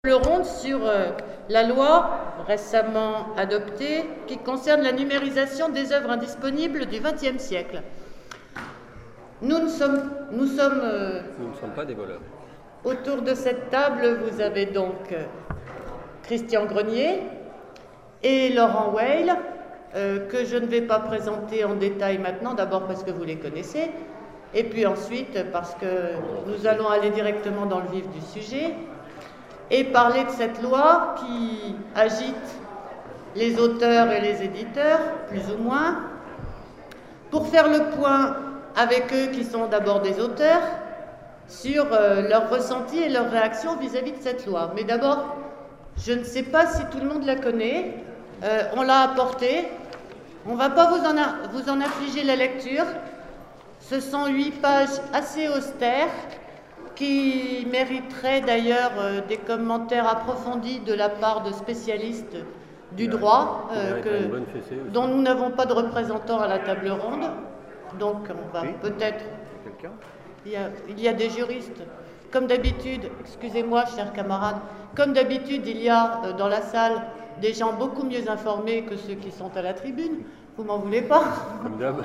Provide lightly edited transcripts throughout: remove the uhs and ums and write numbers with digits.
Table ronde sur la loi récemment adoptée qui concerne la numérisation des œuvres indisponibles du XXe siècle. Nous ne sommes pas des voleurs. Autour de cette table, vous avez donc Christian Grenier et Laurent Weil, que je ne vais pas présenter en détail maintenant, d'abord parce que vous les connaissez, et puis ensuite parce que nous allons aller directement dans le vif du sujet et parler de cette loi qui agite les auteurs et les éditeurs, plus ou moins, pour faire le point avec eux qui sont d'abord des auteurs, sur leurs ressentis et leurs réactions vis-à-vis de cette loi. Mais d'abord, je ne sais pas si tout le monde la connaît, on l'a apportée, on ne va pas vous en infliger la lecture, ce sont 8 pages assez austères, qui mériteraient d'ailleurs des commentaires approfondis de la part de spécialistes du droit, dont nous n'avons pas de représentants à la table ronde. Donc on va peut-être... Il y a des juristes. Comme d'habitude, excusez-moi chers camarades, comme d'habitude il y a dans la salle des gens beaucoup mieux informés que ceux qui sont à la tribune. Vous m'en voulez pas? Comme d'hab.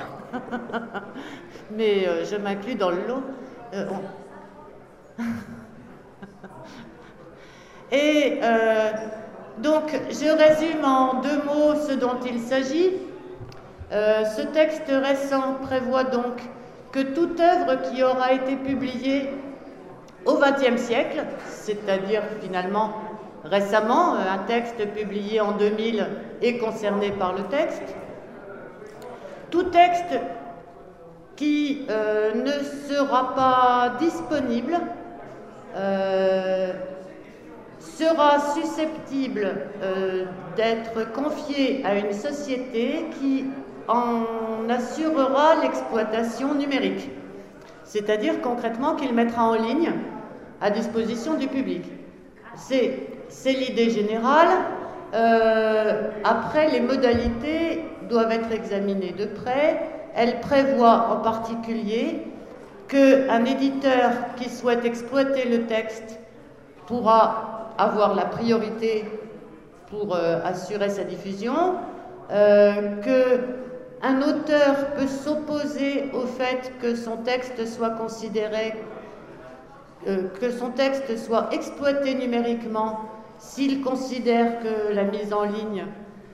Mais je m'inclus dans le lot. Et donc, je résume en 2 mots ce dont il s'agit. Ce texte récent prévoit donc que toute œuvre qui aura été publiée au XXe siècle, c'est-à-dire finalement récemment, un texte publié en 2000 est concerné par le texte, tout texte qui ne sera pas disponible sera susceptible d'être confié à une société qui en assurera l'exploitation numérique, c'est-à-dire concrètement qu'il mettra en ligne à disposition du public. C'est l'idée générale. Après, les modalités doivent être examinées de près. Elle prévoit en particulier qu'un éditeur qui souhaite exploiter le texte pourra avoir la priorité pour assurer sa diffusion, qu'un auteur peut s'opposer au fait que son texte soit considéré, que son texte soit exploité numériquement s'il considère que la mise en ligne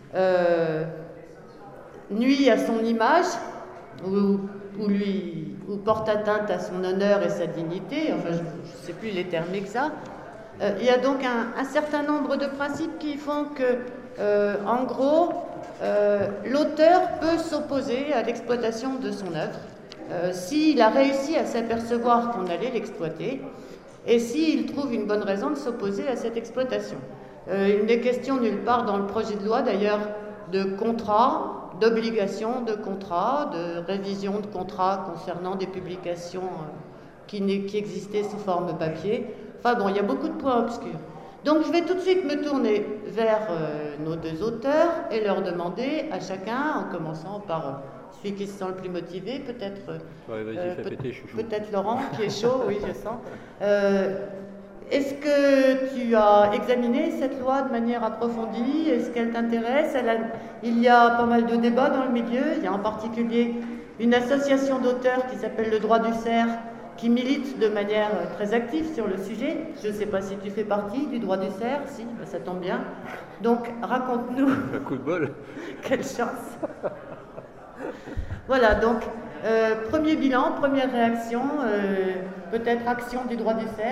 nuit à son image ou porte atteinte à son honneur et sa dignité, enfin je ne sais plus les termes exacts. Il y a donc un certain nombre de principes qui font que, en gros, l'auteur peut s'opposer à l'exploitation de son œuvre s'il a réussi à s'apercevoir qu'on allait l'exploiter et s'il trouve une bonne raison de s'opposer à cette exploitation. Il n'est question nulle part dans le projet de loi d'ailleurs de contrat, d'obligation de contrat, de révision de contrat concernant des publications qui existaient sous forme papier. Enfin bon, il y a beaucoup de points obscurs. Donc je vais tout de suite me tourner vers nos 2 auteurs et leur demander à chacun, en commençant par celui qui se sent le plus motivé, peut-être peut-être Laurent qui est chaud, oui je sens. Est-ce que tu as examiné cette loi de manière approfondie? Est-ce qu'elle t'intéresse? Il y a pas mal de débats dans le milieu. Il y a en particulier une association d'auteurs qui s'appelle Le Droit du Cerf, qui milite de manière très active sur le sujet. Je ne sais pas si tu fais partie du Droit du Cerf, si, ben ça tombe bien. Donc, raconte-nous. Un coup de bol. Quelle chance. Voilà, donc, premier bilan, première réaction, peut-être action du Droit du Cerf.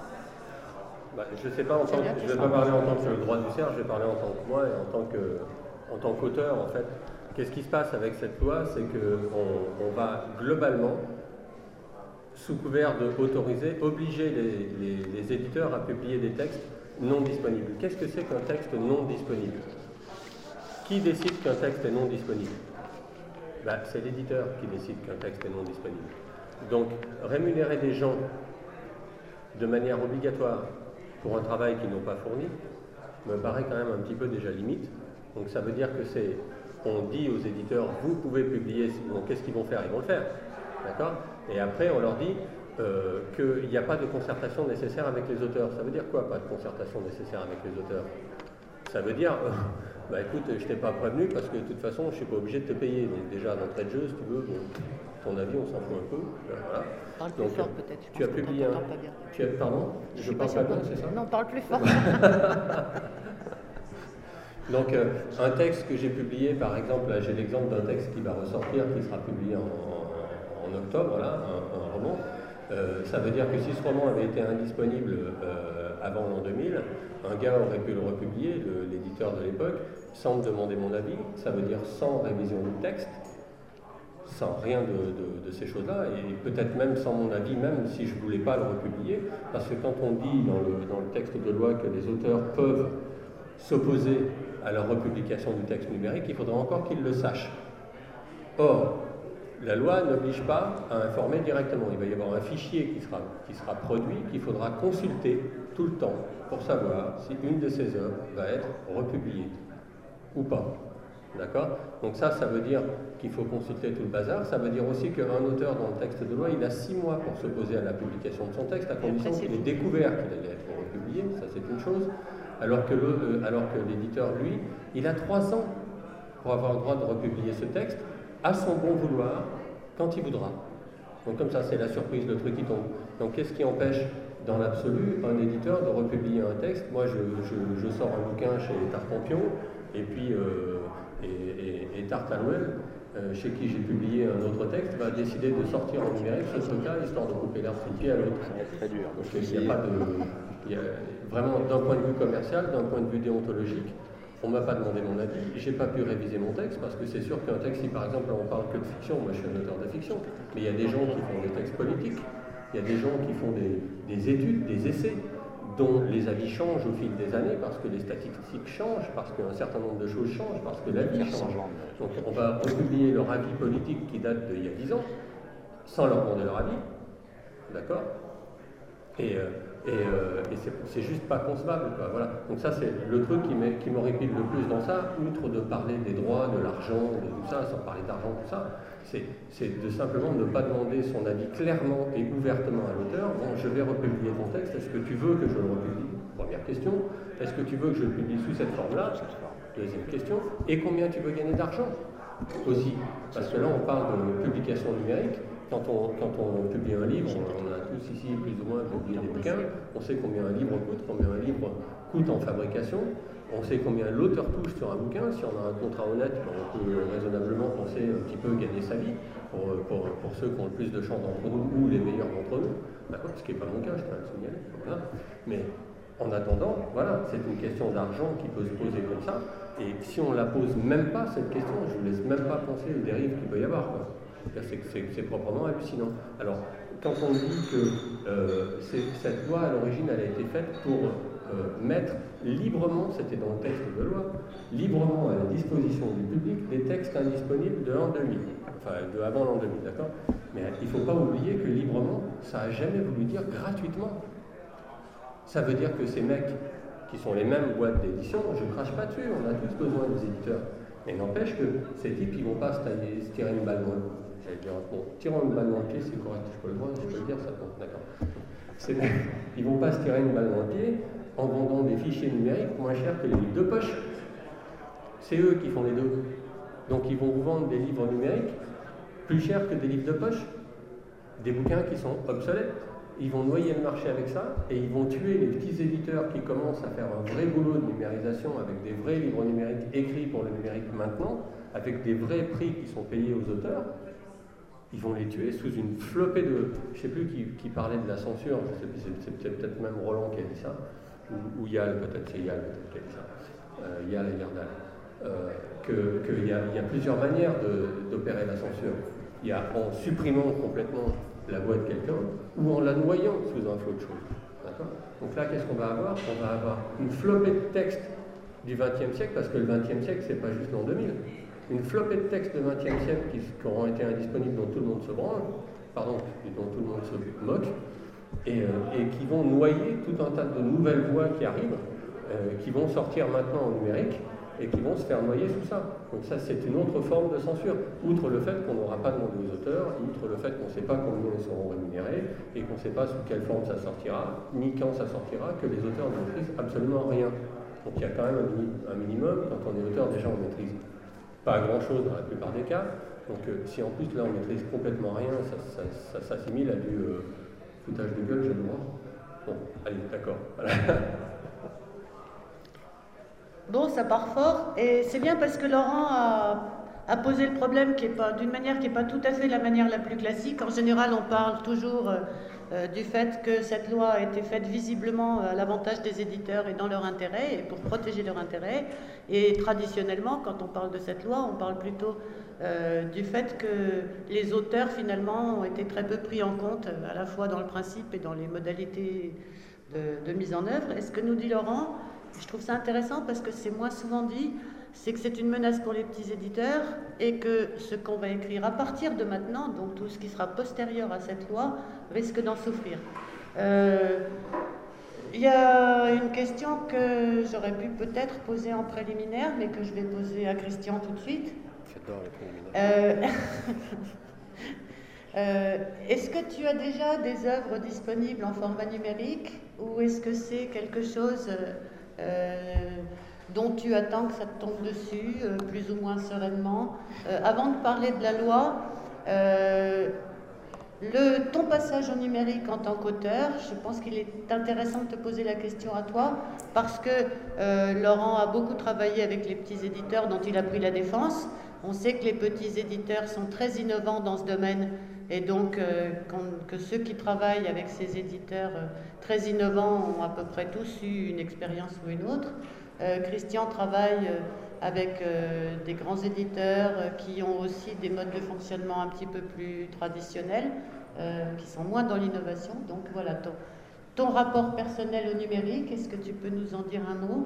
Je ne sais pas, je ne vais pas parler en tant que le Droit du Cerf, je vais parler en tant que moi et en tant qu'auteur, en fait. Qu'est-ce qui se passe avec cette loi? C'est qu'on va globalement, sous couvert d'autoriser, obliger les éditeurs à publier des textes non disponibles. Qu'est-ce que c'est qu'un texte non disponible? Qui décide qu'un texte est non disponible? C'est l'éditeur qui décide qu'un texte est non disponible. Donc, rémunérer des gens de manière obligatoire pour un travail qu'ils n'ont pas fourni me paraît quand même un petit peu déjà limite. Donc ça veut dire que on dit aux éditeurs, vous pouvez publier, donc qu'est-ce qu'ils vont faire? Ils vont le faire, d'accord? Et après on leur dit, qu'il n'y a pas de concertation nécessaire avec les auteurs. Ça veut dire quoi, pas de concertation nécessaire avec les auteurs? Ça veut dire, bah écoute, je t'ai pas prévenu parce que de toute façon, je suis pas obligé de te payer. Mais déjà, d'entrée de jeu, si tu veux, bon, ton avis, on s'en fout un peu. Voilà. Parle plus fort peut-être. Tu as publié un... Pardon? Je parle pas bien, c'est ça? Non, parle plus fort. Donc, un texte que j'ai publié, par exemple, là j'ai l'exemple d'un texte qui va ressortir, qui sera publié en octobre, voilà, un roman. Ça veut dire que si ce roman avait été indisponible avant l'an 2000, un gars aurait pu le republier, l'éditeur de l'époque, sans me demander mon avis. Ça veut dire sans révision du texte, sans rien de ces choses-là, et peut-être même sans mon avis, même si je ne voulais pas le republier, parce que quand on dit dans le texte de loi que les auteurs peuvent s'opposer à la republication du texte numérique, il faudra encore qu'ils le sachent. Or, la loi n'oblige pas à informer directement. Il va y avoir un fichier qui sera produit, qu'il faudra consulter tout le temps pour savoir si une de ces œuvres va être republiée ou pas. D'accord? Donc ça veut dire qu'il faut consulter tout le bazar. Ça veut dire aussi qu'un auteur dans le texte de loi, il a 6 mois pour s'opposer à la publication de son texte, à condition qu'il ait découvert qu'il allait être republié. Ça, c'est une chose. Alors que l'éditeur, lui, il a 3 ans pour avoir le droit de republier ce texte à son bon vouloir, quand il voudra. Donc comme ça, c'est la surprise, le truc qui tombe. Donc qu'est-ce qui empêche, dans l'absolu, un éditeur de republier un texte? Moi, je sors un bouquin chez Tartampion, et puis Tartalouel, chez qui j'ai publié un autre texte, va décider de sortir en numérique ce truc-là, histoire de couper l'herbe sous le pied à l'autre. C'est très dur. Donc il n'y a pas de... vraiment, d'un point de vue commercial, d'un point de vue déontologique, on ne m'a pas demandé mon avis, j'ai pas pu réviser mon texte, parce que c'est sûr qu'un texte, si par exemple on parle que de fiction, moi je suis un auteur de fiction, mais il y a des gens qui font des textes politiques, il y a des gens qui font des études, des essais, dont les avis changent au fil des années, parce que les statistiques changent, parce qu'un certain nombre de choses changent, parce que la vie change. Donc on va republier leur avis politique qui date d'il y a 10 ans, sans leur demander leur avis, d'accord? Et c'est juste pas concevable, quoi. Voilà. Donc ça, c'est le truc qui m'horripile le plus dans ça, outre de parler des droits, de l'argent, de tout ça, sans parler d'argent, tout ça, c'est de simplement ne pas demander son avis clairement et ouvertement à l'auteur. Bon, je vais republier ton texte, est-ce que tu veux que je le republie? Première question. Est-ce que tu veux que je le publie sous cette forme-là? Deuxième question. Et combien tu veux gagner d'argent? Aussi. Parce que là, on parle de publication numérique. Quand on publie un livre, on a tous ici plus ou moins publié des bouquins, on sait combien un livre coûte en fabrication, on sait combien l'auteur touche sur un bouquin. Si on a un contrat honnête, on peut raisonnablement penser un petit peu gagner sa vie pour ceux qui ont le plus de chance d'entre nous ou les meilleurs d'entre nous, d'accord, ce qui n'est pas mon cas, je tiens à le signaler. Voilà. Mais en attendant, voilà, c'est une question d'argent qui peut se poser comme ça, et si on ne la pose même pas, cette question, je ne vous laisse même pas penser aux dérives qu'il peut y avoir, quoi. C'est proprement hallucinant. Alors, quand on dit que cette loi, à l'origine, elle a été faite pour mettre librement, c'était dans le texte de loi, librement à la disposition du public des textes indisponibles de l'an 2000, enfin de avant l'an 2000, d'accord? Mais il ne faut pas oublier que librement, ça n'a jamais voulu dire gratuitement. Ça veut dire que ces mecs, qui sont les mêmes boîtes d'édition, je ne crache pas dessus, on a tous besoin des éditeurs. Mais n'empêche que ces types, ils ne vont pas se tirer une balle dans le... J'allais dire, bon, tirant une balle dans le pied, c'est correct, je peux le voir, je peux le dire, ça compte, d'accord. Ils ne vont pas se tirer une balle dans le pied en vendant des fichiers numériques moins chers que les livres de poche. C'est eux qui font les deux. Donc ils vont vous vendre des livres numériques plus chers que des livres de poche, des bouquins qui sont obsolètes. Ils vont noyer le marché avec ça et ils vont tuer les petits éditeurs qui commencent à faire un vrai boulot de numérisation avec des vrais livres numériques écrits pour le numérique maintenant, avec des vrais prix qui sont payés aux auteurs. Ils vont les tuer sous une flopée de... Je ne sais plus qui parlait de la censure, c'est peut-être même Roland qui a dit ça, ou Yal, peut-être c'est Yal qui a dit ça, Yal et Yardal, qu'il y a plusieurs manières d'opérer la censure. Il y a en supprimant complètement la voix de quelqu'un, ou en la noyant sous un flot de choses. D'accord ? Donc là, qu'est-ce qu'on va avoir? On va avoir une flopée de textes du XXe siècle, parce que le XXe siècle, c'est pas juste l'an 2000. Une flopée de textes du XXe siècle qui auront été indisponibles, dont tout le monde se branle, pardon, dont tout le monde se moque, et qui vont noyer tout un tas de nouvelles voix qui arrivent, qui vont sortir maintenant en numérique, et qui vont se faire noyer sous ça. Donc ça, c'est une autre forme de censure, outre le fait qu'on n'aura pas demandé aux auteurs, outre le fait qu'on ne sait pas combien ils seront rémunérés, et qu'on ne sait pas sous quelle forme ça sortira, ni quand ça sortira, que les auteurs ne maîtrisent absolument rien. Donc il y a quand même un minimum, quand on est auteur, déjà on maîtrise pas grand-chose dans la plupart des cas. Donc si en plus là on maîtrise complètement rien, ça s'assimile à du foutage de gueule, j'ai le droit. Bon, allez, d'accord. Voilà. Bon, ça part fort, et c'est bien parce que Laurent a posé le problème qui est pas, d'une manière qui n'est pas tout à fait la manière la plus classique. En général, on parle toujours du fait que cette loi a été faite visiblement à l'avantage des éditeurs et dans leur intérêt, et pour protéger leur intérêt. Et traditionnellement, quand on parle de cette loi, on parle plutôt du fait que les auteurs, finalement, ont été très peu pris en compte, à la fois dans le principe et dans les modalités de mise en œuvre. Et ce que nous dit Laurent, je trouve ça intéressant parce que c'est moins souvent dit, c'est que c'est une menace pour les petits éditeurs et que ce qu'on va écrire à partir de maintenant, donc tout ce qui sera postérieur à cette loi, risque d'en souffrir. Il y a une question que j'aurais pu peut-être poser en préliminaire, mais que je vais poser à Christian tout de suite. J'adore les préliminaires. Est-ce que tu as déjà des œuvres disponibles en format numérique ou est-ce que c'est quelque chose dont tu attends que ça te tombe dessus, plus ou moins sereinement? Avant de parler de la loi, ton passage au numérique en tant qu'auteur, je pense qu'il est intéressant de te poser la question à toi, parce que Laurent a beaucoup travaillé avec les petits éditeurs dont il a pris la défense. On sait que les petits éditeurs sont très innovants dans ce domaine, et donc que ceux qui travaillent avec ces éditeurs très innovants ont à peu près tous eu une expérience ou une autre. Christian travaille avec des grands éditeurs qui ont aussi des modes de fonctionnement un petit peu plus traditionnels, qui sont moins dans l'innovation. Donc voilà, ton rapport personnel au numérique, est-ce que tu peux nous en dire un mot?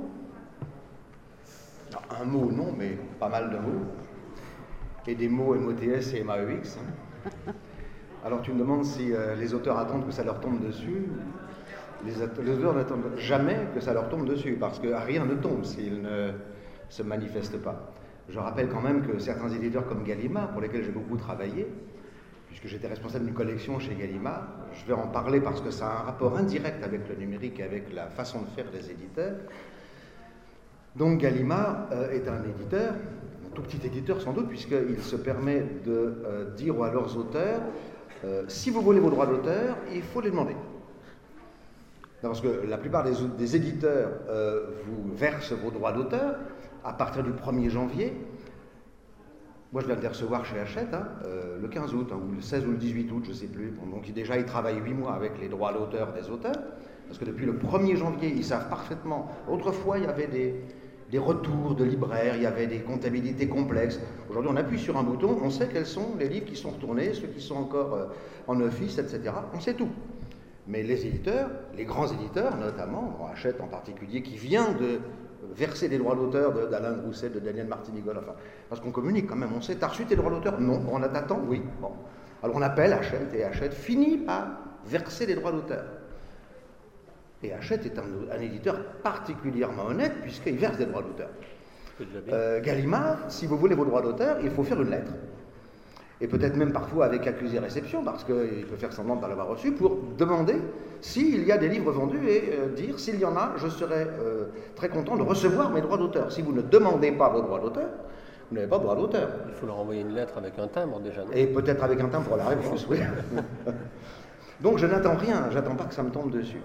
Un mot, non, mais pas mal de mots. Et des mots MOTS et MAEX. Alors tu me demandes si les auteurs attendent que ça leur tombe dessus. Les auteurs n'attendent jamais que ça leur tombe dessus, parce que rien ne tombe s'ils ne se manifestent pas. Je rappelle quand même que certains éditeurs comme Gallimard, pour lesquels j'ai beaucoup travaillé, puisque j'étais responsable d'une collection chez Gallimard, je vais en parler parce que ça a un rapport indirect avec le numérique et avec la façon de faire des éditeurs. Donc Gallimard est un éditeur, un tout petit éditeur sans doute, puisqu'il se permet de dire à leurs auteurs, si vous voulez vos droits d'auteur, il faut les demander. Parce que la plupart des éditeurs vous versent vos droits d'auteur à partir du 1er janvier. Moi, je viens de les recevoir chez Hachette, le 15 août, ou le 16 ou le 18 août, je ne sais plus. Bon, donc déjà, ils travaillent 8 mois avec les droits d'auteur des auteurs, parce que depuis le 1er janvier, ils savent parfaitement. Autrefois, il y avait des retours de libraires, il y avait des comptabilités complexes. Aujourd'hui, on appuie sur un bouton, on sait quels sont les livres qui sont retournés, ceux qui sont encore en office, etc. On sait tout. Mais les éditeurs, les grands éditeurs notamment, Hachette en particulier, qui vient de verser les droits d'auteur d'Alain Grousset, de Daniel Martinigol, enfin, parce qu'on communique quand même, on sait, t'as reçu tes droits d'auteur? Non. On t'attend? Oui. Bon. Alors on appelle Hachette, et Hachette finit par verser les droits d'auteur. Et Hachette est un éditeur particulièrement honnête, puisqu'il verse des droits d'auteur. Gallimard, si vous voulez vos droits d'auteur, il faut faire une lettre. Et peut-être même parfois avec accusé-réception, parce qu'il peut faire semblant de ne pas l'avoir reçu, pour demander s'il y a des livres vendus et dire s'il y en a, je serai très content de recevoir mes droits d'auteur. Si vous ne demandez pas vos droits d'auteur, vous n'avez pas de droits d'auteur. Il faut leur envoyer une lettre avec un timbre déjà, non? Et peut-être avec un timbre pour la réponse, oui. Donc je n'attends rien, j'attends pas que ça me tombe dessus.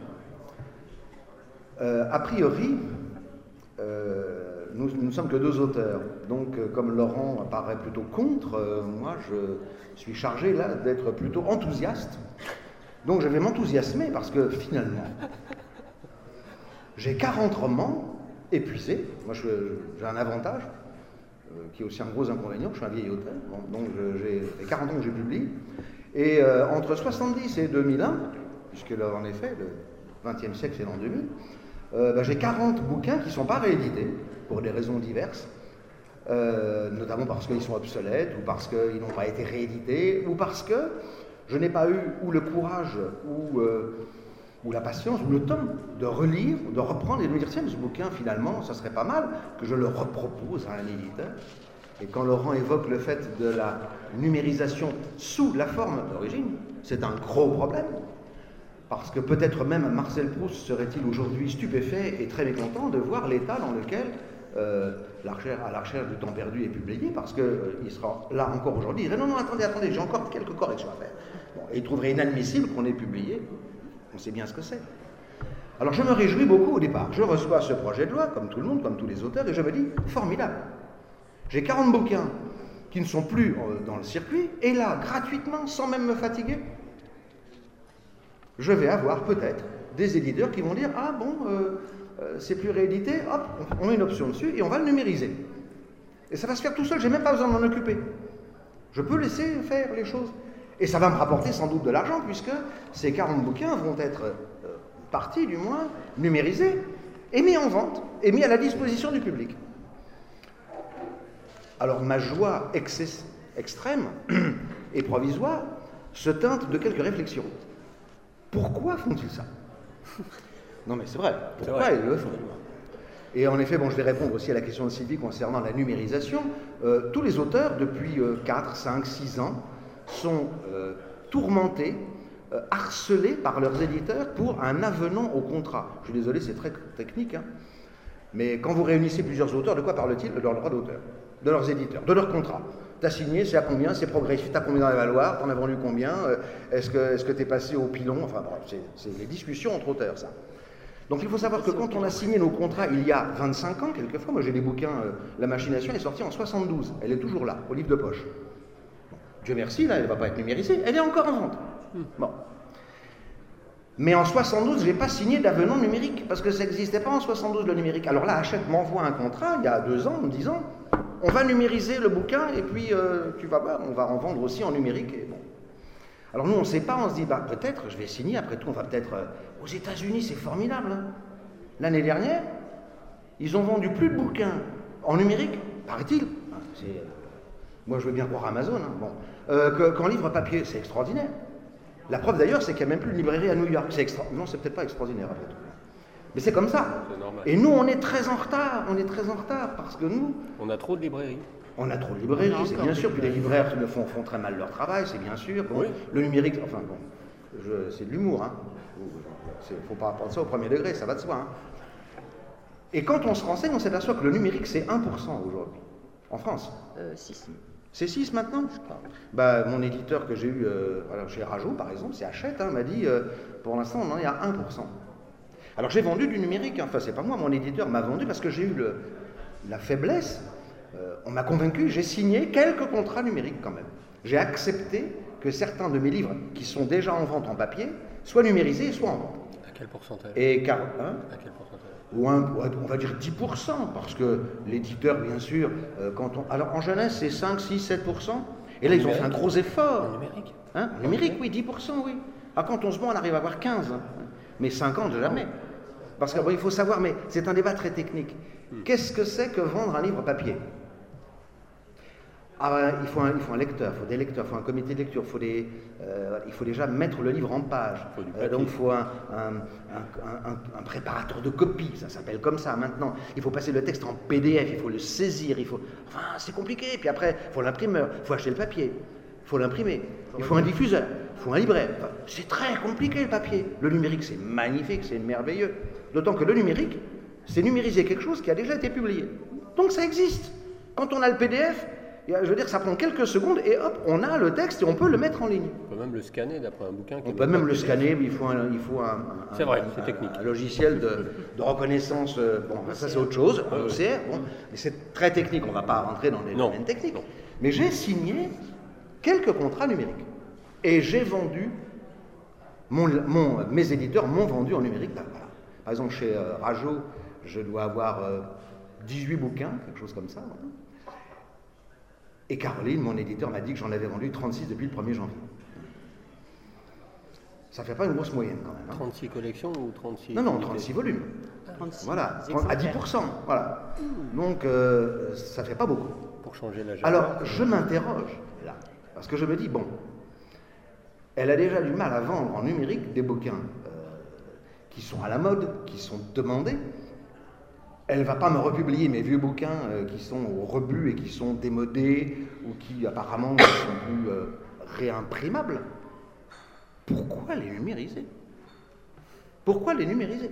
A priori, nous ne sommes que deux auteurs, donc comme Laurent paraît plutôt contre, moi je suis chargé là d'être plutôt enthousiaste. Donc je vais m'enthousiasmer parce que finalement, j'ai 40 romans épuisés. Moi j'ai un avantage, qui est aussi un gros inconvénient, je suis un vieil auteur, donc j'ai 40 ans que je publie. Et entre 70 et 2001, puisque là en effet, le XXe siècle c'est l'an 2000, j'ai 40 bouquins qui ne sont pas réédités, pour des raisons diverses, notamment parce qu'ils sont obsolètes, ou parce qu'ils n'ont pas été réédités, ou parce que je n'ai pas eu ou le courage, ou ou la patience, ou le temps de relire, de reprendre et de me dire, tiens, ce bouquin, finalement, ça serait pas mal que je le repropose à un éditeur. Et quand Laurent évoque le fait de la numérisation sous la forme d'origine, c'est un gros problème. Parce que peut-être même Marcel Proust serait-il aujourd'hui stupéfait et très mécontent de voir l'état dans lequel À la recherche du temps perdu est publié, parce qu'il sera là encore aujourd'hui, il dirait non, attendez, j'ai encore quelques corrections à faire. Bon, et il trouverait inadmissible qu'on ait publié. On sait bien ce que c'est. Alors je me réjouis beaucoup au départ. Je reçois ce projet de loi, comme tout le monde, comme tous les auteurs, et je me dis, formidable. J'ai 40 bouquins qui ne sont plus dans le circuit, et là, gratuitement, sans même me fatiguer, je vais avoir peut-être des éditeurs qui vont dire, ah bon, c'est plus réédité, hop, on met une option dessus, et on va le numériser. Et ça va se faire tout seul, j'ai même pas besoin de m'en occuper. Je peux laisser faire les choses. Et ça va me rapporter sans doute de l'argent, puisque ces 40 bouquins vont être, partie du moins, numérisés, et mis en vente, et mis à la disposition du public. Alors ma joie extrême et provisoire se teinte de quelques réflexions. Pourquoi font-ils ça? Non mais c'est vrai, pourquoi ils le font? Et en effet, bon, je vais répondre aussi à la question de Sylvie concernant la numérisation. Tous les auteurs, depuis 4, 5, 6 ans, sont tourmentés, harcelés par leurs éditeurs pour un avenant au contrat. Je suis désolé, c'est très technique, hein. Mais quand vous réunissez plusieurs auteurs, de quoi parlent-ils? De leur droit d'auteur, de leurs éditeurs, de leur contrat. T'as signé, c'est à combien, c'est progressif, t'as combien dans la valoir, t'en as vendu combien, est-ce que t'es passé au pilon, enfin bref, c'est les discussions entre auteurs, ça. Donc il faut savoir que quand on a signé nos contrats il y a 25 ans, quelquefois, moi j'ai des bouquins, La Machination est sortie en 72, elle est toujours là, au livre de poche. Bon, Dieu merci, là, elle ne va pas être numérisée, elle est encore en vente. Bon. Mais en 72, je n'ai pas signé d'avenant numérique, parce que ça n'existait pas en 72 le numérique. Alors là, Hachette m'envoie un contrat, il y a 2 ans, en me disant, on va numériser le bouquin, et puis tu vas voir, on va en vendre aussi en numérique. Et bon. Alors nous, on ne sait pas, on se dit, bah peut-être, je vais signer, après tout, on va peut-être... aux États-Unis, c'est formidable. Hein. L'année dernière, ils ont vendu plus de bouquins en numérique, paraît-il. Moi, je veux bien croire Amazon, hein, bon. Qu'en livre papier, c'est extraordinaire. La preuve d'ailleurs, c'est qu'il n'y a même plus de librairie à New York. Non, c'est peut-être pas extraordinaire après tout. Mais c'est comme ça. Et nous, on est très en retard. On est très en retard parce que nous... On a trop de librairies. On a trop de librairies, c'est bien sûr. Puis les libraires font très mal leur travail, c'est bien sûr. Bon, oui. Le numérique, enfin bon, c'est de l'humour. Hein. Il ne faut pas prendre ça au premier degré, ça va de soi. Hein. Et quand on se renseigne, on s'aperçoit que le numérique, c'est 1% aujourd'hui, en France. 6. C'est 6 maintenant, je crois. Bah, mon éditeur que j'ai eu chez Rajo, par exemple, c'est Hachette, hein, m'a dit, pour l'instant, on en est à 1%. Alors j'ai vendu du numérique, hein. Enfin c'est pas moi, mon éditeur m'a vendu parce que j'ai eu la faiblesse, on m'a convaincu, j'ai signé quelques contrats numériques quand même. J'ai accepté que certains de mes livres, qui sont déjà en vente en papier, soient numérisés et soient en vente. À quel pourcentage? À quel pourcentage? On va dire 10%, parce que l'éditeur, bien sûr, alors en jeunesse, c'est 5, 6, 7%, et là, ils ont fait un gros effort. En numérique? Hein? En numérique, oui, 10%, oui. Alors quand on se bat, on arrive à avoir 15, hein. Mais 50, jamais. Parce qu'il faut savoir, mais c'est un débat très technique. Qu'est-ce que c'est que vendre un livre papier? Il faut un lecteur, il faut des lecteurs, il faut un comité de lecture, il faut déjà mettre le livre en page. Donc il faut un préparateur de copie, ça s'appelle comme ça maintenant. Il faut passer le texte en PDF, il faut le saisir, enfin c'est compliqué. Puis après, il faut l'imprimeur, il faut acheter le papier, il faut l'imprimer, il faut un diffuseur, il faut un libraire. Enfin, c'est très compliqué le papier. Le numérique, c'est magnifique, c'est merveilleux. D'autant que le numérique, c'est numériser quelque chose qui a déjà été publié. Donc ça existe. Quand on a le PDF, je veux dire, ça prend quelques secondes et hop, on a le texte et on peut le mettre en ligne. On peut même le scanner d'après un bouquin. On peut même le scanner, mais il faut un logiciel de reconnaissance. Bon, ça c'est autre chose, un OCR. Bon, mais c'est très technique, on ne va pas rentrer dans les domaines techniques. Non. Mais j'ai signé quelques contrats numériques et j'ai vendu, mes éditeurs m'ont vendu en numérique. Ben, voilà. Par exemple, chez Rajo, je dois avoir 18 bouquins, quelque chose comme ça. Voilà. Et Caroline, mon éditeur, m'a dit que j'en avais vendu 36 depuis le 1er janvier. Ça ne fait pas une grosse moyenne quand même. Hein. 36 collections ou 36... Non, 36 volumes. 36 voilà, à 10%. Voilà. Donc, ça ne fait pas beaucoup. Pour changer la Alors, je m'interroge là, parce que je me dis, bon, elle a déjà du mal à vendre en numérique des bouquins qui sont à la mode, qui sont demandés. Elle ne va pas me republier mes vieux bouquins qui sont au rebut et qui sont démodés ou qui apparemment ne sont plus réimprimables. Pourquoi les numériser? Pourquoi les numériser?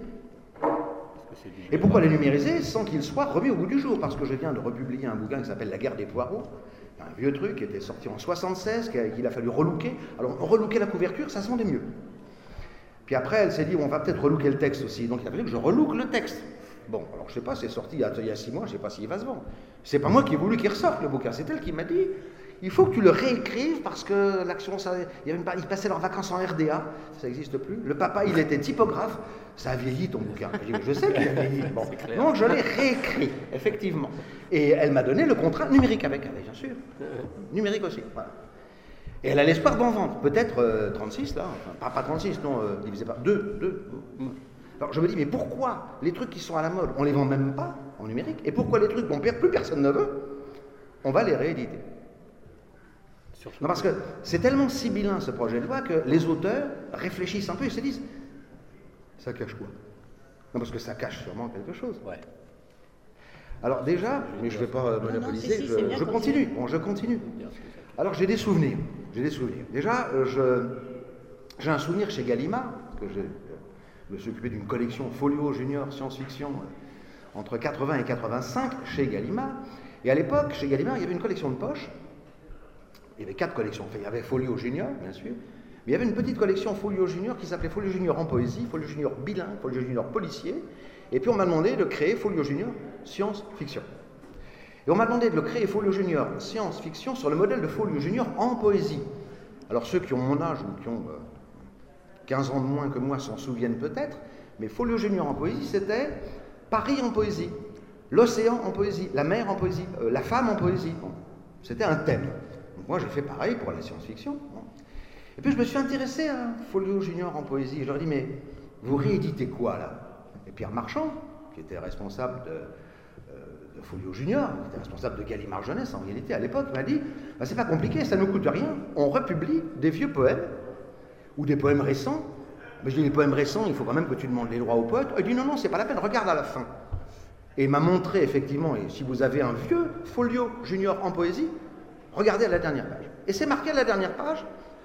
Et pourquoi les numériser sans qu'ils soient remis au goût du jour? Parce que je viens de republier un bouquin qui s'appelle La guerre des poireaux, un vieux truc qui était sorti en 76, qu'il a fallu relooker. Alors, on relooker la couverture, ça se vendait mieux. Puis après, elle s'est dit, on va peut-être relooker le texte aussi. Donc, il a fallu que je relook le texte. Bon, alors je ne sais pas, c'est sorti il y a 6 mois, je ne sais pas s'il va se vendre. C'est pas moi qui ai voulu qu'il ressorte le bouquin, c'est elle qui m'a dit, il faut que tu le réécrives parce que l'action, ils passaient leurs vacances en RDA, ça n'existe plus. Le papa, il était typographe, ça a vieilli ton bouquin. Je sais qu'il a vieilli. Bon. Donc je l'ai réécrit, effectivement. Et elle m'a donné le contrat numérique avec elle, bien sûr. Numérique aussi, voilà. Et elle a l'espoir d'en vendre, peut-être 36 là, enfin, pas 36, non, divisé par 2. Alors je me dis, mais pourquoi les trucs qui sont à la mode, on ne les vend même pas en numérique? Et pourquoi les trucs dont plus personne ne veut, on va les rééditer? Non, parce que c'est tellement sibyllin ce projet de loi que les auteurs réfléchissent un peu et se disent, ça cache quoi? Non, parce que ça cache sûrement quelque chose. Ouais. Alors déjà, mais je ne vais pas monopoliser, je continue. Bon, je continue. Alors j'ai des souvenirs. Déjà, j'ai un souvenir chez Gallimard, que je me suis occupé d'une collection folio junior science-fiction entre 80 et 85 chez Gallimard. Et à l'époque, chez Gallimard, il y avait une collection de poches. Il y avait 4 collections. Enfin, il y avait folio junior, bien sûr. Mais il y avait une petite collection folio junior qui s'appelait folio junior en poésie, folio junior bilingue, folio junior policier. Et puis on m'a demandé de créer folio junior science-fiction. Et on m'a demandé de le créer folio junior science-fiction sur le modèle de folio junior en poésie. Alors ceux qui ont mon âge ou qui ont 15 ans de moins que moi s'en souviennent peut-être, mais folio junior en poésie, c'était Paris en poésie, l'océan en poésie, la mer en poésie, la femme en poésie. Bon, c'était un thème. Donc moi j'ai fait pareil pour la science-fiction. Bon. Et puis je me suis intéressé à folio junior en poésie. Je leur ai dit, mais vous rééditez quoi là? Et Pierre Marchand, qui était responsable de folio junior, qui était responsable de Gallimard Jeunesse en réalité à l'époque, m'a dit, bah, c'est pas compliqué, ça ne coûte rien, on republie des vieux poèmes ou des poèmes récents. Mais je dis, les poèmes récents, il faut quand même que tu demandes les droits au poète. Il dit, non, c'est pas la peine, regarde à la fin. Et il m'a montré, effectivement, et si vous avez un vieux folio junior en poésie, regardez à la dernière page. Et c'est marqué à la dernière page,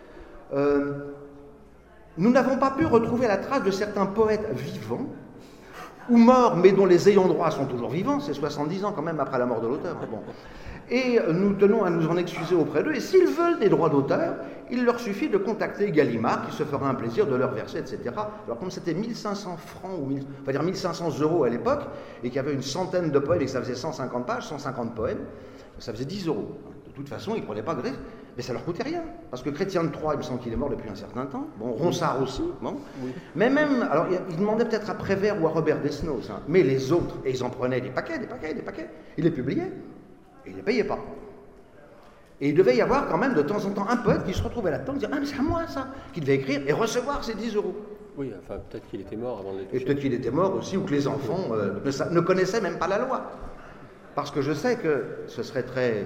nous n'avons pas pu retrouver la trace de certains poètes vivants, ou morts, mais dont les ayants droit sont toujours vivants, c'est 70 ans quand même après la mort de l'auteur. Bon. Et nous tenons à nous en excuser auprès d'eux, et s'ils veulent des droits d'auteur, il leur suffit de contacter Gallimard, qui se fera un plaisir de leur verser, etc. Alors comme c'était 1500 francs, ou on va dire 1500 € à l'époque, et qu'il y avait une centaine de poèmes, et que ça faisait 150 pages, 150 poèmes, ça faisait 10 €. De toute façon, ils ne prenaient pas gré, mais ça leur coûtait rien. Parce que Chrétien de Troyes, il me semble qu'il est mort depuis un certain temps. Bon, Ronsard aussi, bon. Oui. Mais même, alors il demandait peut-être à Prévert ou à Robert Desnos, hein, mais les autres, et ils en prenaient des paquets, ils les publiaient, et ils ne les payaient pas. Et il devait y avoir quand même de temps en temps un poète qui se retrouvait là-dedans, qui disait, ah mais c'est à moi ça, qui devait écrire et recevoir ces 10 €. Oui, enfin peut-être qu'il était mort avant de les toucher. Et peut-être qu'il était mort aussi, ou que les enfants ne connaissaient même pas la loi. Parce que je sais que ce serait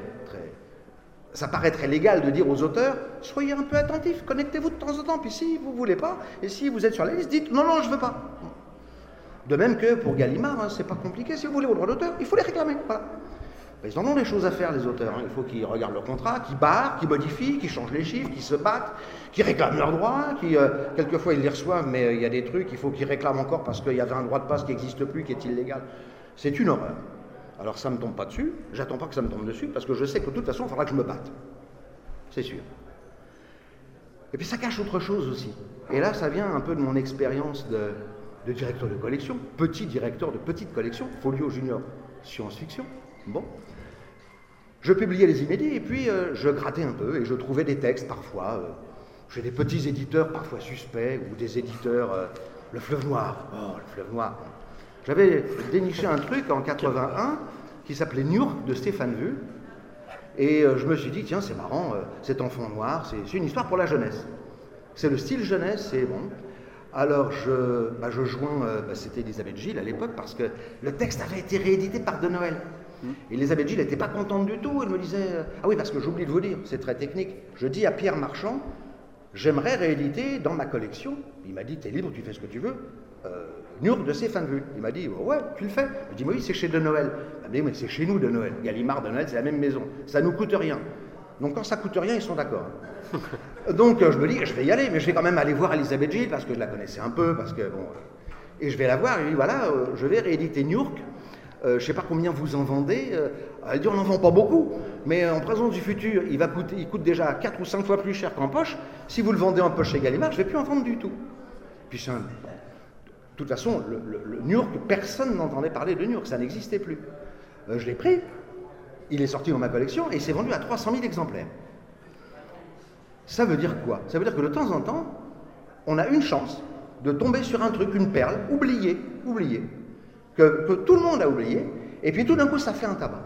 ça paraît très légal de dire aux auteurs, soyez un peu attentifs, connectez-vous de temps en temps, puis si vous ne voulez pas, et si vous êtes sur la liste, dites, non, je ne veux pas. De même que pour Gallimard, hein, c'est pas compliqué, si vous voulez vos droits d'auteur, il faut les réclamer. Voilà. Ils en ont des choses à faire, les auteurs. Hein. Il faut qu'ils regardent leur contrat, qu'ils barrent, qu'ils modifient, qu'ils changent les chiffres, qu'ils se battent, qu'ils réclament leurs droits, quelquefois ils les reçoivent, mais il y a des trucs, il faut qu'ils réclament encore parce qu'il y avait un droit de passe qui n'existe plus, qui est illégal. C'est une horreur. Alors ça ne me tombe pas dessus, j'attends pas que ça me tombe dessus, parce que je sais que de toute façon, il faudra que je me batte. C'est sûr. Et puis ça cache autre chose aussi. Et là, ça vient un peu de mon expérience de directeur de collection, petit directeur de petite collection, folio junior science-fiction. Bon. Je publiais les inédits et puis je grattais un peu et je trouvais des textes parfois. J'ai des petits éditeurs parfois suspects ou des éditeurs, le Fleuve Noir. Oh, le Fleuve Noir. J'avais déniché un truc en 81 qui s'appelait Niurk de Stéphane Vull. Et je me suis dit, tiens, c'est marrant, cet enfant noir, c'est une histoire pour la jeunesse. C'est le style jeunesse, c'est bon. Alors je joins, c'était Elisabeth Gilles à l'époque, parce que le texte avait été réédité par De Noël. Et Elisabeth Gilles n'était pas contente du tout, elle me disait, ah oui, parce que j'oublie de vous dire, c'est très technique. Je dis à Pierre Marchand, j'aimerais rééditer dans ma collection. Il m'a dit, t'es libre, tu fais ce que tu veux. Newark de ses fins de vue. Il m'a dit, ouais, tu le fais. Je dis, oui, c'est chez De Noël. Il m'a dit, mais c'est chez nous De Noël. Gallimard, De Noël, c'est la même maison. Ça nous coûte rien. Donc quand ça coûte rien, ils sont d'accord. Donc je me dis, je vais y aller, mais je vais quand même aller voir Elisabeth Gilles, parce que je la connaissais un peu, parce que bon... Et je vais la voir, et je lui dis, voilà, je vais rééditer Newark. Je ne sais pas combien vous en vendez. Elle dit, on n'en vend pas beaucoup, mais en présence du futur, il coûte déjà 4 ou 5 fois plus cher qu'en poche. Si vous le vendez en poche chez Gallimard, je ne vais plus en vendre du tout. Puis de toute façon, le Newark, personne n'entendait parler de Newark, ça n'existait plus. Je l'ai pris, il est sorti dans ma collection, et il s'est vendu à 300 000 exemplaires. Ça veut dire quoi? Ça veut dire que de temps en temps, on a une chance de tomber sur un truc, une perle, oubliée, que tout le monde a oublié, et puis tout d'un coup ça fait un tabac.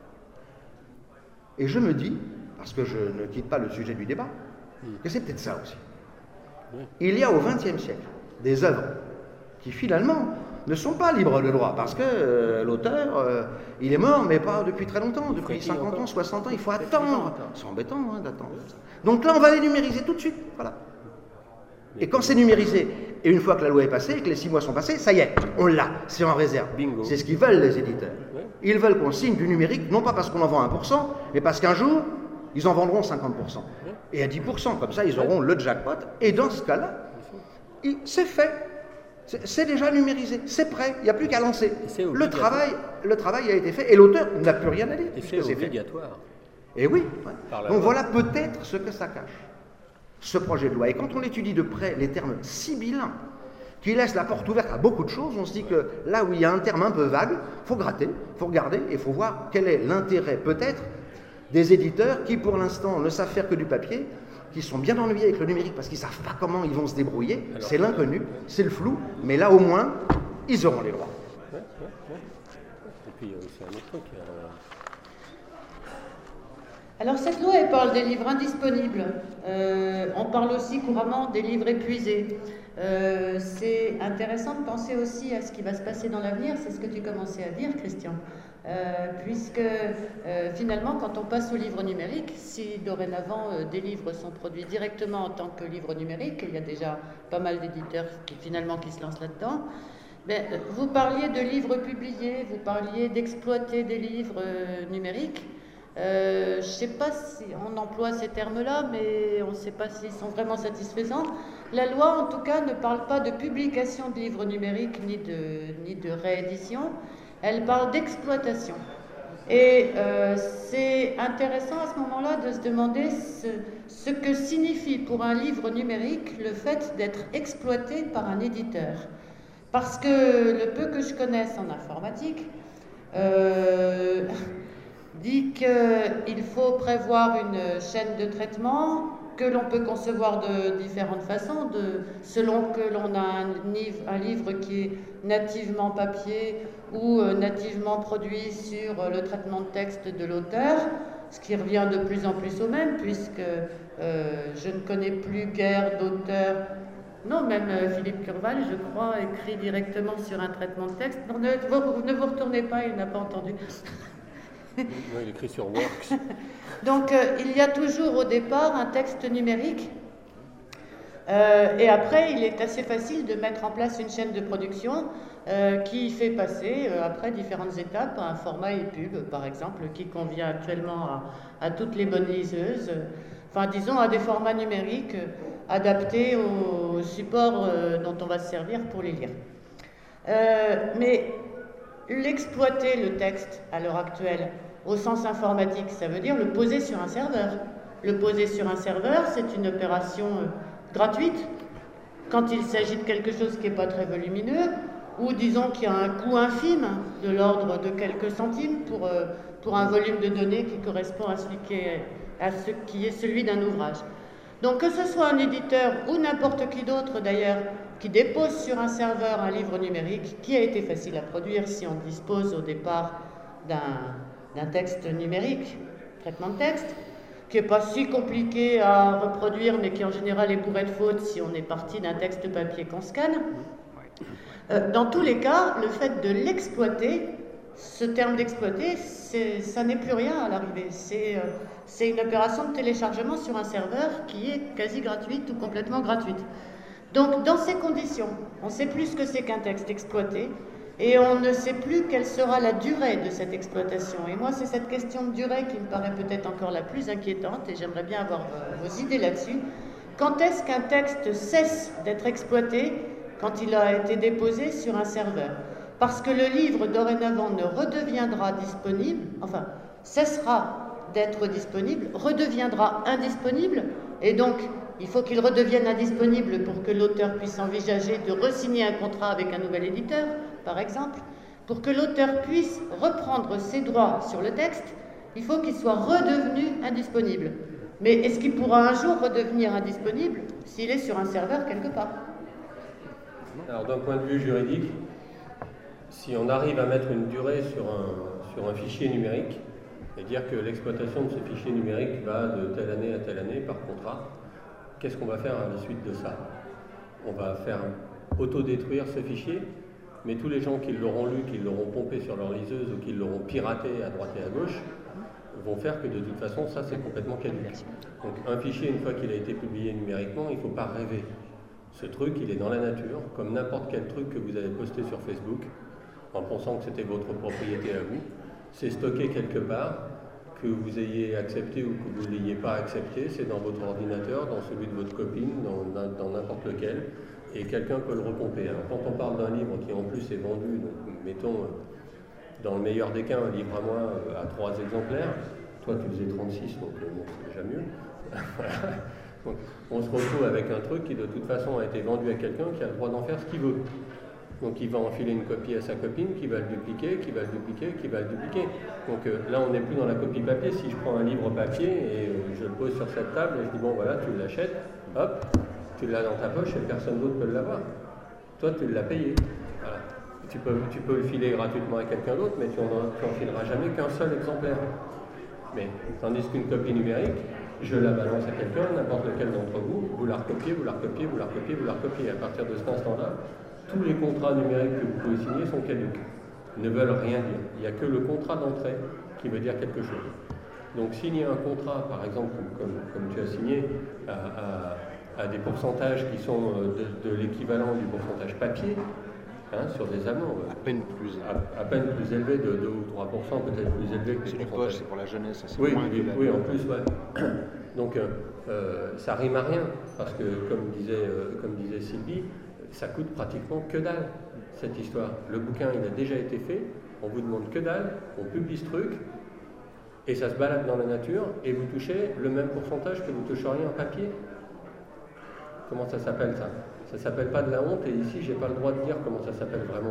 Et je me dis, parce que je ne quitte pas le sujet du débat, que c'est peut-être ça aussi. Il y a au XXe siècle des œuvres qui finalement ne sont pas libres de droit, parce que l'auteur, il est mort, mais pas depuis très longtemps, depuis 50 ans, 60 ans, il faut attendre. C'est embêtant d'attendre. Donc là, on va les numériser tout de suite, voilà. Et quand c'est numérisé, et une fois que la loi est passée, et que les 6 mois sont passés, ça y est, on l'a, c'est en réserve. C'est ce qu'ils veulent, les éditeurs. Ils veulent qu'on signe du numérique, non pas parce qu'on en vend 1%, mais parce qu'un jour, ils en vendront 50%. Et à 10%, comme ça, ils auront le jackpot, et dans ce cas-là, c'est fait. C'est déjà numérisé, c'est prêt, il n'y a plus qu'à lancer. Le travail a été fait, et l'auteur n'a plus rien à dire. Et c'est obligatoire. Et oui. Donc voilà peut-être ce que ça cache, ce projet de loi. Et quand on étudie de près les termes sibyllins, qui laissent la porte ouverte à beaucoup de choses, on se dit que là où il y a un terme un peu vague, il faut gratter, il faut regarder, et il faut voir quel est l'intérêt peut-être des éditeurs qui pour l'instant ne savent faire que du papier, qui sont bien ennuyés avec le numérique parce qu'ils ne savent pas comment ils vont se débrouiller. C'est l'inconnu, c'est le flou, mais là au moins, ils auront les droits. Et puis c'est un autre truc. Alors cette loi, elle parle des livres indisponibles. On parle aussi couramment des livres épuisés. C'est intéressant de penser aussi à ce qui va se passer dans l'avenir, c'est ce que tu commençais à dire, Christian. Puisque finalement, quand on passe au livre numérique, si dorénavant des livres sont produits directement en tant que livre numérique, il y a déjà pas mal d'éditeurs qui se lancent là-dedans, vous parliez de livres publiés, vous parliez d'exploiter des livres numériques. Je ne sais pas si on emploie ces termes-là, mais on ne sait pas s'ils sont vraiment satisfaisants. La loi, en tout cas, ne parle pas de publication de livres numériques ni de réédition. Elle parle d'exploitation. Et c'est intéressant à ce moment-là de se demander ce que signifie pour un livre numérique le fait d'être exploité par un éditeur. Parce que le peu que je connaisse en informatique dit qu'il faut prévoir une chaîne de traitement que l'on peut concevoir de différentes façons, selon que l'on a un livre qui est nativement papier ou nativement produit sur le traitement de texte de l'auteur, ce qui revient de plus en plus au même, puisque je ne connais plus guère d'auteurs. Non, même Philippe Curval, je crois, écrit directement sur un traitement de texte. Non, ne vous retournez pas, il n'a pas entendu. Non, il écrit sur Works. Donc, il y a toujours au départ un texte numérique. Et après, il est assez facile de mettre en place une chaîne de production qui fait passer, après différentes étapes, un format EPUB, par exemple, qui convient actuellement à toutes les bonnes liseuses. Enfin, disons, à des formats numériques adaptés aux supports dont on va se servir pour les lire. Mais l'exploiter, le texte, à l'heure actuelle, au sens informatique, ça veut dire le poser sur un serveur. Le poser sur un serveur, c'est une opération gratuite, quand il s'agit de quelque chose qui n'est pas très volumineux, ou disons qu'il y a un coût infime, de l'ordre de quelques centimes, pour un volume de données qui correspond à ce qui est celui d'un ouvrage. Donc que ce soit un éditeur ou n'importe qui d'autre d'ailleurs, qui dépose sur un serveur un livre numérique, qui a été facile à produire si on dispose au départ d'un texte numérique, traitement de texte, qui n'est pas si compliqué à reproduire, mais qui en général est bourré de fautes si on est parti d'un texte papier qu'on scanne. Dans tous les cas, le fait de l'exploiter, ce terme d'exploiter, ça n'est plus rien à l'arrivée. C'est une opération de téléchargement sur un serveur qui est quasi gratuite ou complètement gratuite. Donc, dans ces conditions, on ne sait plus ce que c'est qu'un texte exploité, et on ne sait plus quelle sera la durée de cette exploitation. Et moi, c'est cette question de durée qui me paraît peut-être encore la plus inquiétante, et j'aimerais bien avoir vos idées là-dessus. Quand est-ce qu'un texte cesse d'être exploité? Quand il a été déposé sur un serveur. Parce que le livre, dorénavant, ne redeviendra disponible, enfin, cessera d'être disponible, redeviendra indisponible, et donc, il faut qu'il redevienne indisponible pour que l'auteur puisse envisager de re-signer un contrat avec un nouvel éditeur, par exemple. Pour que l'auteur puisse reprendre ses droits sur le texte, il faut qu'il soit redevenu indisponible. Mais est-ce qu'il pourra un jour redevenir indisponible s'il est sur un serveur quelque part? Alors d'un point de vue juridique, si on arrive à mettre une durée sur un fichier numérique et dire que l'exploitation de ce fichier numérique va de telle année à telle année par contrat, qu'est-ce qu'on va faire à la suite de ça? On va faire autodétruire ce fichier, mais tous les gens qui l'auront lu, qui l'auront pompé sur leur liseuse ou qui l'auront piraté à droite et à gauche, vont faire que de toute façon, ça c'est complètement caduc. Donc un fichier, une fois qu'il a été publié numériquement, il ne faut pas rêver. Ce truc, il est dans la nature, comme n'importe quel truc que vous avez posté sur Facebook, en pensant que c'était votre propriété à vous. C'est stocké quelque part, que vous ayez accepté ou que vous ne l'ayez pas accepté, c'est dans votre ordinateur, dans celui de votre copine, dans n'importe lequel, et quelqu'un peut le repomper. Alors, quand on parle d'un livre qui en plus est vendu, donc, mettons, dans le meilleur des cas, un livre à moi à 3 exemplaires, toi tu faisais 36, donc bon, c'est déjà mieux. Donc, on se retrouve avec un truc qui de toute façon a été vendu à quelqu'un qui a le droit d'en faire ce qu'il veut. Donc il va enfiler une copie à sa copine, qui va le dupliquer, qui va le dupliquer, qui va le dupliquer. Donc là on n'est plus dans la copie papier. Si je prends un livre papier et je le pose sur cette table et je dis bon voilà tu l'achètes, hop, tu l'as dans ta poche et personne d'autre peut l'avoir. Toi tu l'as payé. Voilà. Tu peux le filer gratuitement à quelqu'un d'autre, mais tu n'en fileras jamais qu'un seul exemplaire. Mais tandis qu'une copie numérique, je la balance à quelqu'un, n'importe lequel d'entre vous, vous la recopiez, vous la recopiez, vous la recopiez, vous la recopiez. À partir de cet instant-là, tous les contrats numériques que vous pouvez signer sont caducs, ne veulent rien dire. Il n'y a que le contrat d'entrée qui veut dire quelque chose. Donc signer un contrat, par exemple, comme tu as signé, à des pourcentages qui sont de l'équivalent du pourcentage papier, hein, sur des amendes à peine plus élevés de 2 ou 3%, peut-être plus élevés que c'est du poche, c'est pour la jeunesse. Oui, oui, en plus, ouais. Donc ça rime à rien, parce que comme disait Sylvie, ça coûte pratiquement que dalle, cette histoire. Le bouquin, il a déjà été fait, on vous demande que dalle, on publie ce truc, et ça se balade dans la nature, et vous touchez le même pourcentage que vous toucheriez en papier. Comment ça s'appelle ça? Ça s'appelle pas de la honte, et ici, j'ai pas le droit de dire comment ça s'appelle vraiment.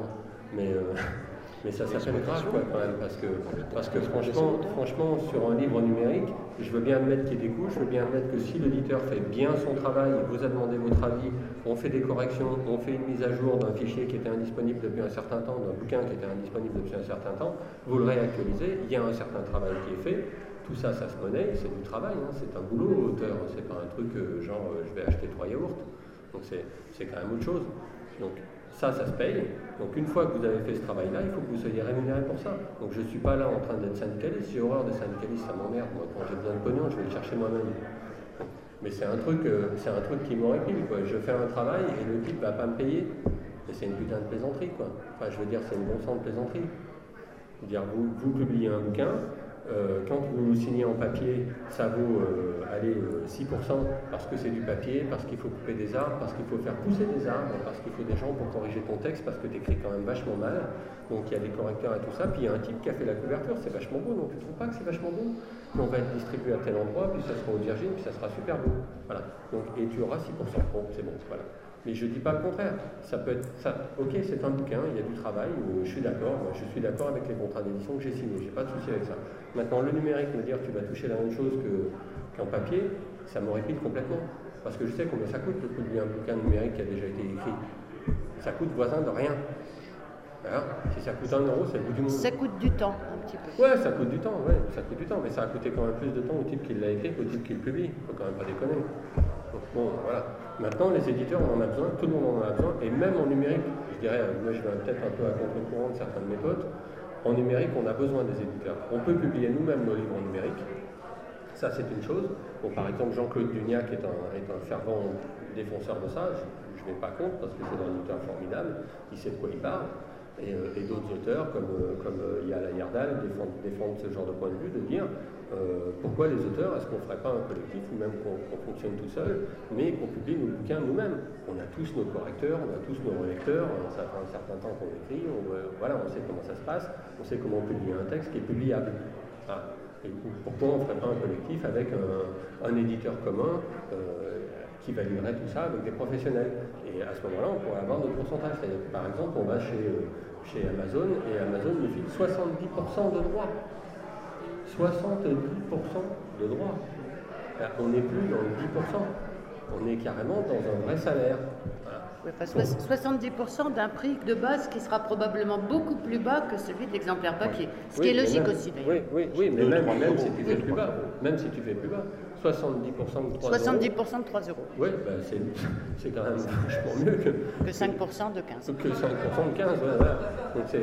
Mais ça s'appelle grave, quoi, quand même, parce que franchement, sur un livre numérique, je veux bien admettre qu'il y ait des couches, je veux bien admettre que si l'éditeur fait bien son travail, il vous a demandé votre avis, on fait des corrections, on fait une mise à jour d'un fichier qui était indisponible depuis un certain temps, d'un bouquin qui était indisponible depuis un certain temps, vous le réactualisez, il y a un certain travail qui est fait, tout ça, ça se monnaie, c'est du travail, hein, c'est un boulot, auteur, c'est pas un truc genre je vais acheter 3 yaourts, donc c'est quand même autre chose. Donc, ça se paye. Donc une fois que vous avez fait ce travail-là, il faut que vous soyez rémunéré pour ça. Donc je ne suis pas là en train d'être syndicaliste. J'ai horreur des syndicalistes, ça m'emmerde. Moi, quand j'ai besoin de pognon, je vais le chercher moi-même. Mais c'est un truc qui m'horripile, quoi. Je fais un travail et le type ne va pas me payer. Et c'est une putain de plaisanterie, quoi. Enfin, je veux dire, c'est une bon sens de plaisanterie. Je veux dire, vous publiez un bouquin, quand vous signez en papier, ça vaut 6% parce que c'est du papier, parce qu'il faut couper des arbres, parce qu'il faut faire pousser des arbres, parce qu'il faut des gens pour corriger ton texte, parce que tu écris quand même vachement mal. Donc il y a des correcteurs et tout ça. Puis il y a un type qui a fait la couverture, c'est vachement beau, donc tu ne trouves pas que c'est vachement beau? Puis on va être distribué à tel endroit, puis ça sera au Virgin, puis ça sera super beau. Voilà. Donc, et tu auras 6%. Bon, c'est bon, voilà. Mais je ne dis pas le contraire. Ça peut être ça. Ok, c'est un bouquin, il y a du travail, je suis d'accord. Moi, je suis d'accord avec les contrats d'édition que j'ai signés. Je n'ai pas de souci avec ça. Maintenant, le numérique, me dire tu vas toucher la même chose qu'en papier, ça m'horripile complètement. Parce que je sais combien ça coûte de publier un bouquin numérique qui a déjà été écrit. Ça coûte voisin de rien. Alors, si ça coûte 1 euro, c'est le bout du monde. Ça coûte du temps, un petit peu. Ouais, ça coûte du temps, ouais, ça coûte du temps, mais ça a coûté quand même plus de temps au type qui l'a écrit qu'au type qui le publie. Faut quand même pas déconner. Donc, bon, voilà. Maintenant, les éditeurs, on en a besoin, tout le monde en a besoin, et même en numérique, je dirais, moi je vais peut-être un peu à contre-courant de certaines méthodes, en numérique, on a besoin des éditeurs. On peut publier nous-mêmes nos livres en numérique, Ça, c'est une chose. Bon, par exemple, Jean-Claude Dugnac est un fervent défenseur de ça. Je ne vais pas contre parce que c'est un auteur formidable. Il sait de quoi il parle. Et d'autres auteurs comme Yala Yardal défendent ce genre de point de vue, de dire pourquoi les auteurs, est-ce qu'on ne ferait pas un collectif ou même qu'on fonctionne tout seul, mais qu'on publie nos bouquins nous-mêmes. On a tous nos correcteurs, on a tous nos relecteurs, ça fait un certain temps qu'on écrit, voilà, on sait comment ça se passe, on sait comment publier un texte qui est publiable. Ah. Et pourquoi on ne ferait pas un collectif avec un éditeur commun qui validerait tout ça avec des professionnels? Et à ce moment-là, on pourrait avoir notre pourcentage. C'est-à-dire que, par exemple, on va chez Amazon et Amazon nous file 70% de droits. 70% de droits. On n'est plus dans le 10%. On est carrément dans un vrai salaire. Oui, 70% d'un prix de base qui sera probablement beaucoup plus bas que celui de l'exemplaire papier. Ce qui est logique aussi d'ailleurs. Oui, mais même si tu fais plus bas, 70% de 3 70% de 3 euros. Oui, ben c'est quand même vachement mieux que 5% de 15. Que 5% de 15, voilà. Donc c'est...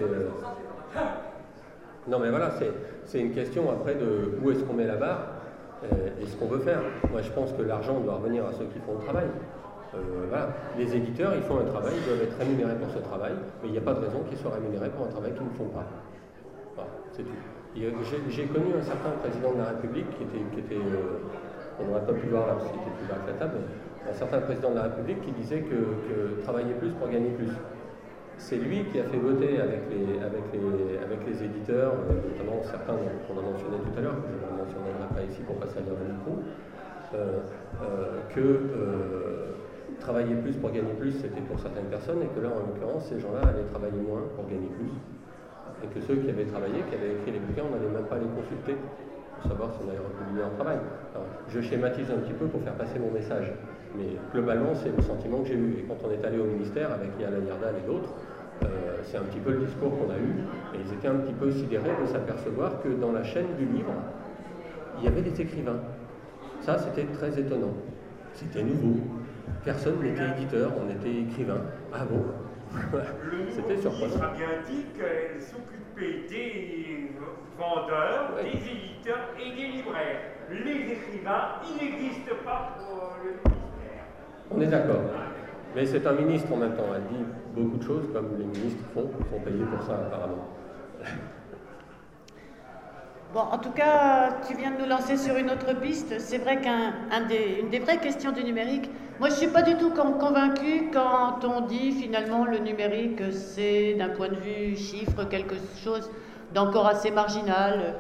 Non mais voilà, c'est une question après de où est-ce qu'on met la barre et ce qu'on veut faire. Moi je pense que l'argent doit revenir à ceux qui font le travail. Voilà. Les éditeurs, ils font un travail, ils doivent être rémunérés pour ce travail, mais il n'y a pas de raison qu'ils soient rémunérés pour un travail qu'ils ne font pas. Voilà, c'est tout. J'ai connu un certain président de la République qui était on n'aurait pas pu voir là parce qu'il était plus bas que la table, un certain président de la République qui disait que travailler plus pour gagner plus. C'est lui qui a fait voter avec les éditeurs, notamment certains qu'on a mentionnés tout à l'heure, que je ne mentionnerai pas ici pour passer à l'heure du micro, travailler plus pour gagner plus, c'était pour certaines personnes, et que là, en l'occurrence, ces gens-là allaient travailler moins pour gagner plus. Et que ceux qui avaient travaillé, qui avaient écrit les bouquins, on n'allait même pas les consulter pour savoir si on allait republier un travail. Alors, je schématise un petit peu pour faire passer mon message, mais globalement, c'est le sentiment que j'ai eu. Et quand on est allé au ministère avec Yala Yardal et d'autres, c'est un petit peu le discours qu'on a eu, et ils étaient un petit peu sidérés de s'apercevoir que dans la chaîne du livre, il y avait des écrivains. Ça, c'était très étonnant. C'était nouveau. Personne n'était éditeur, on était écrivain. Ah bon? C'était surprenant. Il a bien dit qu'elle s'occupait des vendeurs, des éditeurs et des libraires. Les écrivains, ils n'existent pas pour le ministère. On est d'accord. Mais c'est un ministre en même temps. Elle dit beaucoup de choses comme les ministres font. Ils sont payés pour ça apparemment. Bon, en tout cas, tu viens de nous lancer sur une autre piste. C'est vrai qu'une des vraies questions du numérique, moi je ne suis pas du tout convaincue quand on dit finalement le numérique, c'est d'un point de vue chiffre quelque chose d'encore assez marginal.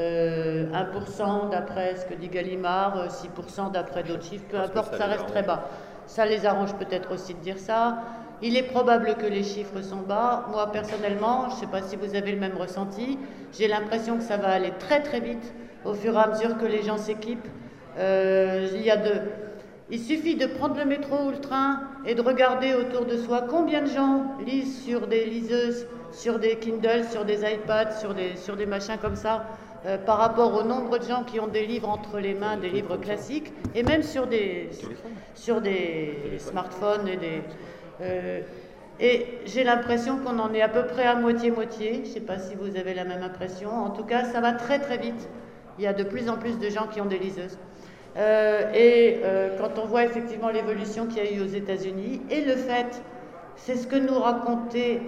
1% d'après ce que dit Gallimard, 6% d'après d'autres chiffres, peu importe, ça reste très bas. Ça les arrange peut-être aussi de dire ça. Il est probable que les chiffres sont bas. Moi, personnellement, je ne sais pas si vous avez le même ressenti, j'ai l'impression que ça va aller très très vite au fur et à mesure que les gens s'équipent. Il suffit de prendre le métro ou le train et de regarder autour de soi combien de gens lisent sur des liseuses, sur des Kindle, sur des iPads, sur des machins comme ça, par rapport au nombre de gens qui ont des livres entre les mains, des livres classiques, et même sur des smartphones et j'ai l'impression qu'on en est à peu près à moitié-moitié. Je ne sais pas si vous avez la même impression. En tout cas, ça va très très vite. Il y a de plus en plus de gens qui ont des liseuses. Quand on voit effectivement l'évolution qu'il y a eu aux États-Unis, et le fait, c'est ce que nous racontait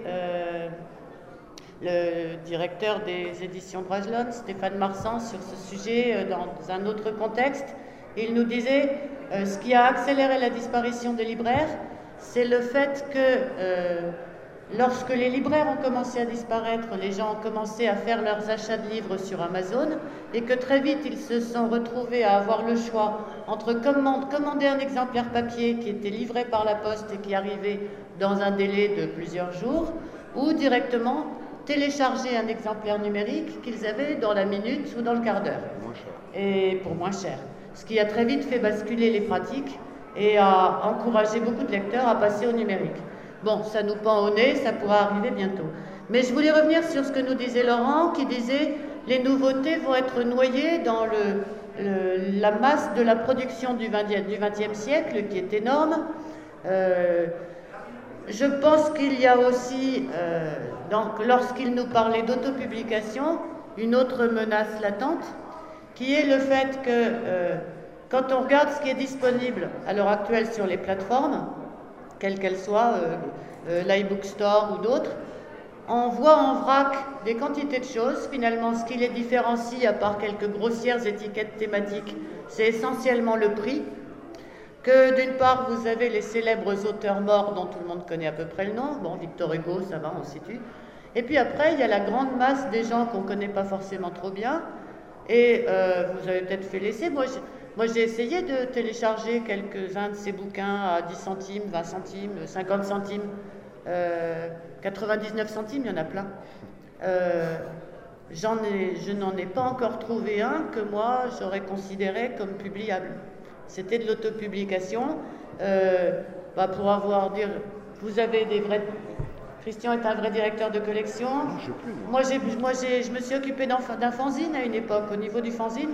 le directeur des éditions Brajlon, Stéphane Marsan, sur ce sujet dans un autre contexte. Il nous disait ce qui a accéléré la disparition des libraires, c'est le fait que lorsque les libraires ont commencé à disparaître, les gens ont commencé à faire leurs achats de livres sur Amazon et que très vite ils se sont retrouvés à avoir le choix entre commander un exemplaire papier qui était livré par la poste et qui arrivait dans un délai de plusieurs jours ou directement télécharger un exemplaire numérique qu'ils avaient dans la minute ou dans le quart d'heure et pour moins cher. Ce qui a très vite fait basculer les pratiques et a encouragé beaucoup de lecteurs à passer au numérique. Bon, ça nous pend au nez, ça pourra arriver bientôt. Mais je voulais revenir sur ce que nous disait Laurent, qui disait les nouveautés vont être noyées dans la masse de la production du XXe siècle, qui est énorme. Je pense qu'il y a aussi, lorsqu'il nous parlait d'autopublication, une autre menace latente, qui est le fait que quand on regarde ce qui est disponible à l'heure actuelle sur les plateformes, quelles qu'elles soient, l'iBook Store ou d'autres, on voit en vrac des quantités de choses. Finalement, ce qui les différencie, à part quelques grossières étiquettes thématiques, c'est essentiellement le prix. Que d'une part, vous avez les célèbres auteurs morts dont tout le monde connaît à peu près le nom. Bon, Victor Hugo, ça va, on situe. Et puis après, il y a la grande masse des gens qu'on ne connaît pas forcément trop bien. Et vous avez peut-être fait l'essai. Moi, j'ai essayé de télécharger quelques-uns de ces bouquins à 10 centimes, 20 centimes, 50 centimes, 99 centimes, il y en a plein. Je n'en ai pas encore trouvé un que moi, j'aurais considéré comme publiable. C'était de l'autopublication. Pour avoir dire, vous avez des vrais... Christian est un vrai directeur de collection. Moi, je me suis occupée d'un fanzine à une époque. Au niveau du fanzine,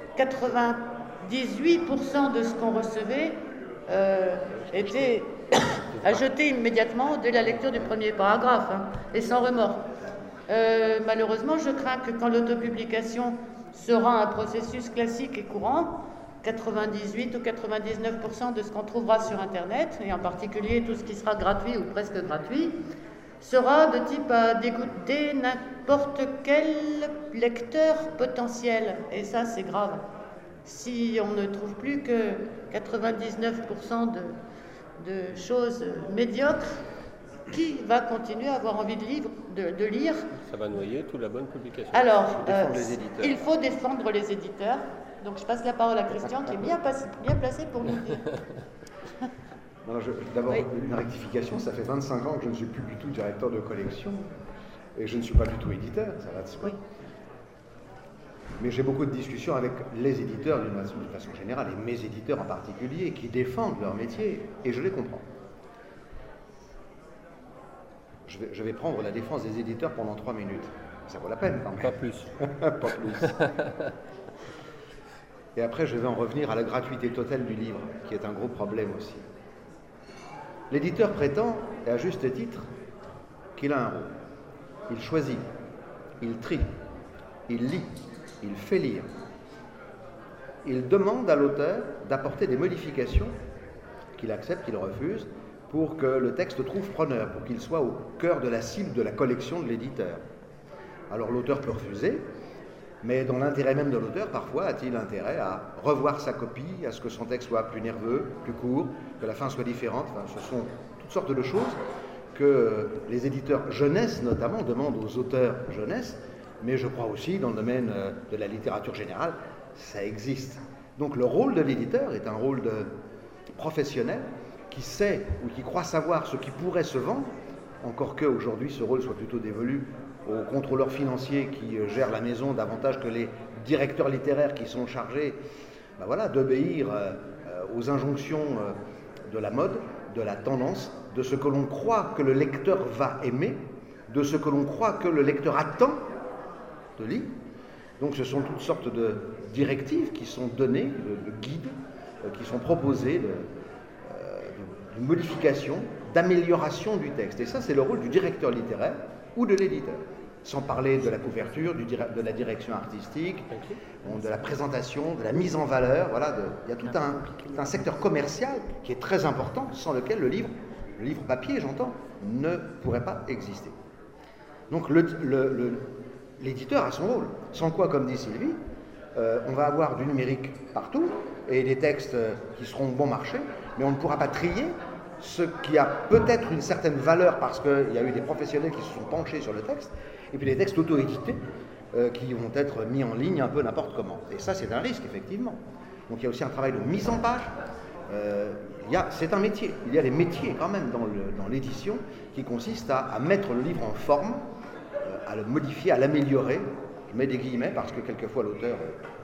98% de ce qu'on recevait était à jeter immédiatement dès la lecture du premier paragraphe, hein, et sans remords. Malheureusement, je crains que quand l'autopublication sera un processus classique et courant, 98 ou 99% de ce qu'on trouvera sur Internet, et en particulier tout ce qui sera gratuit ou presque gratuit, sera de type à dégoûter n'importe quel lecteur potentiel. Et ça, c'est grave. Si on ne trouve plus que 99% de choses médiocres, qui va continuer à avoir envie de lire? Ça va noyer toute la bonne publication. Alors, il faut défendre les éditeurs. Donc je passe la parole à Christian qui est bien placé pour nous dire. D'abord, une rectification, ça fait 25 ans que je ne suis plus du tout directeur de collection et je ne suis pas du tout éditeur, ça va de soi. Oui. Mais j'ai beaucoup de discussions avec les éditeurs d'une façon générale, et mes éditeurs en particulier, qui défendent leur métier, et je les comprends. Je vais prendre la défense des éditeurs pendant 3 minutes. Ça vaut la peine quand même. Pas plus. Pas plus. Et après, je vais en revenir à la gratuité totale du livre, qui est un gros problème aussi. L'éditeur prétend, et à juste titre, qu'il a un rôle. Il choisit, il trie, il lit, il fait lire. Il demande à l'auteur d'apporter des modifications qu'il accepte, qu'il refuse, pour que le texte trouve preneur, pour qu'il soit au cœur de la cible de la collection de l'éditeur. Alors l'auteur peut refuser, mais dans l'intérêt même de l'auteur, parfois a-t-il intérêt à revoir sa copie, à ce que son texte soit plus nerveux, plus court, que la fin soit différente. Enfin, ce sont toutes sortes de choses que les éditeurs jeunesse, notamment, demandent aux auteurs jeunesse, mais je crois aussi dans le domaine de la littérature générale, ça existe. Donc le rôle de l'éditeur est un rôle de professionnel qui sait ou qui croit savoir ce qui pourrait se vendre, encore qu'aujourd'hui ce rôle soit plutôt dévolu aux contrôleurs financiers qui gèrent la maison davantage que les directeurs littéraires qui sont chargés d'obéir aux injonctions de la mode, de la tendance, de ce que l'on croit que le lecteur va aimer, de ce que l'on croit que le lecteur attend de lire. Donc ce sont toutes sortes de directives qui sont données, de guides, qui sont proposées, de modification, d'amélioration du texte. Et ça, c'est le rôle du directeur littéraire ou de l'éditeur. Sans parler de la couverture, de la direction artistique, de la présentation, de la mise en valeur. Voilà, il y a tout un secteur commercial qui est très important, sans lequel le livre papier, j'entends, ne pourrait pas exister. Donc l'éditeur a son rôle. Sans quoi, comme dit Sylvie, on va avoir du numérique partout et des textes qui seront bon marché, mais on ne pourra pas trier ce qui a peut-être une certaine valeur parce qu'il y a eu des professionnels qui se sont penchés sur le texte, et puis les textes auto-édités qui vont être mis en ligne un peu n'importe comment. Et ça, c'est un risque, effectivement. Donc il y a aussi un travail de mise en page. C'est un métier. Il y a des métiers quand même dans l'édition qui consistent à mettre le livre en forme, à le modifier, à l'améliorer. Je mets des guillemets parce que quelquefois l'auteur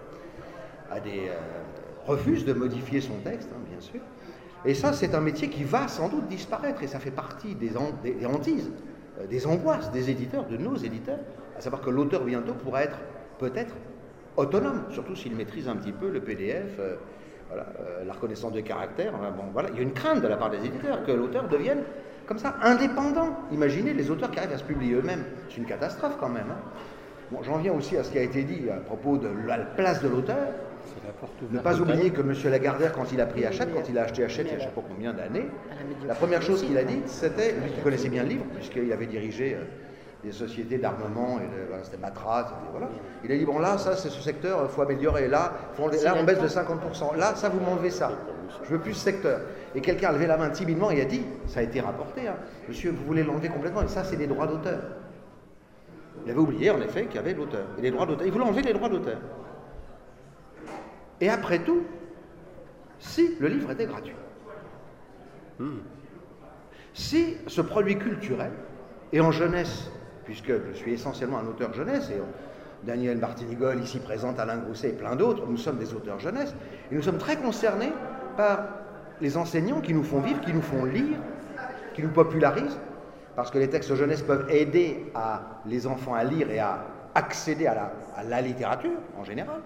refuse de modifier son texte, hein, bien sûr. Et ça, c'est un métier qui va sans doute disparaître, et ça fait partie des hantises, des angoisses des éditeurs, de nos éditeurs, à savoir que l'auteur bientôt pourra être peut-être autonome, surtout s'il maîtrise un petit peu le PDF, la reconnaissance de caractère. Il y a une crainte de la part des éditeurs que l'auteur devienne comme ça indépendant. Imaginez les auteurs qui arrivent à se publier eux-mêmes, c'est une catastrophe quand même. Hein. Bon, j'en viens aussi à ce qui a été dit à propos de la place de l'auteur. Ne pas oublier que M. Lagardère, quand il a pris Hachette, quand il a acheté Hachette il y a je ne sais pas combien d'années, la première chose qu'il a dite, c'était, lui qui connaissait bien le livre, puisqu'il avait dirigé des sociétés d'armement, voilà, c'était Matra, voilà. Il a dit, bon là, ça c'est ce secteur, il faut améliorer, là on baisse de 50%, là, ça vous m'enlevez ça, je veux plus ce secteur. Et quelqu'un a levé la main timidement et a dit, ça a été rapporté, hein, monsieur, vous voulez l'enlever complètement, et ça c'est des droits d'auteur. Il avait oublié en effet qu'il y avait l'auteur, et les droits d'auteur, il voulait enlever les droits d'auteur. Et après tout, si le livre était gratuit, si ce produit culturel, et en jeunesse, puisque je suis essentiellement un auteur jeunesse, et Daniel Martinigol, ici présente, Alain Grousset et plein d'autres, nous sommes des auteurs jeunesse, et nous sommes très concernés par les enseignants qui nous font vivre, qui nous font lire, qui nous popularisent, parce que les textes jeunesse peuvent aider les enfants à lire et à accéder à la littérature en général.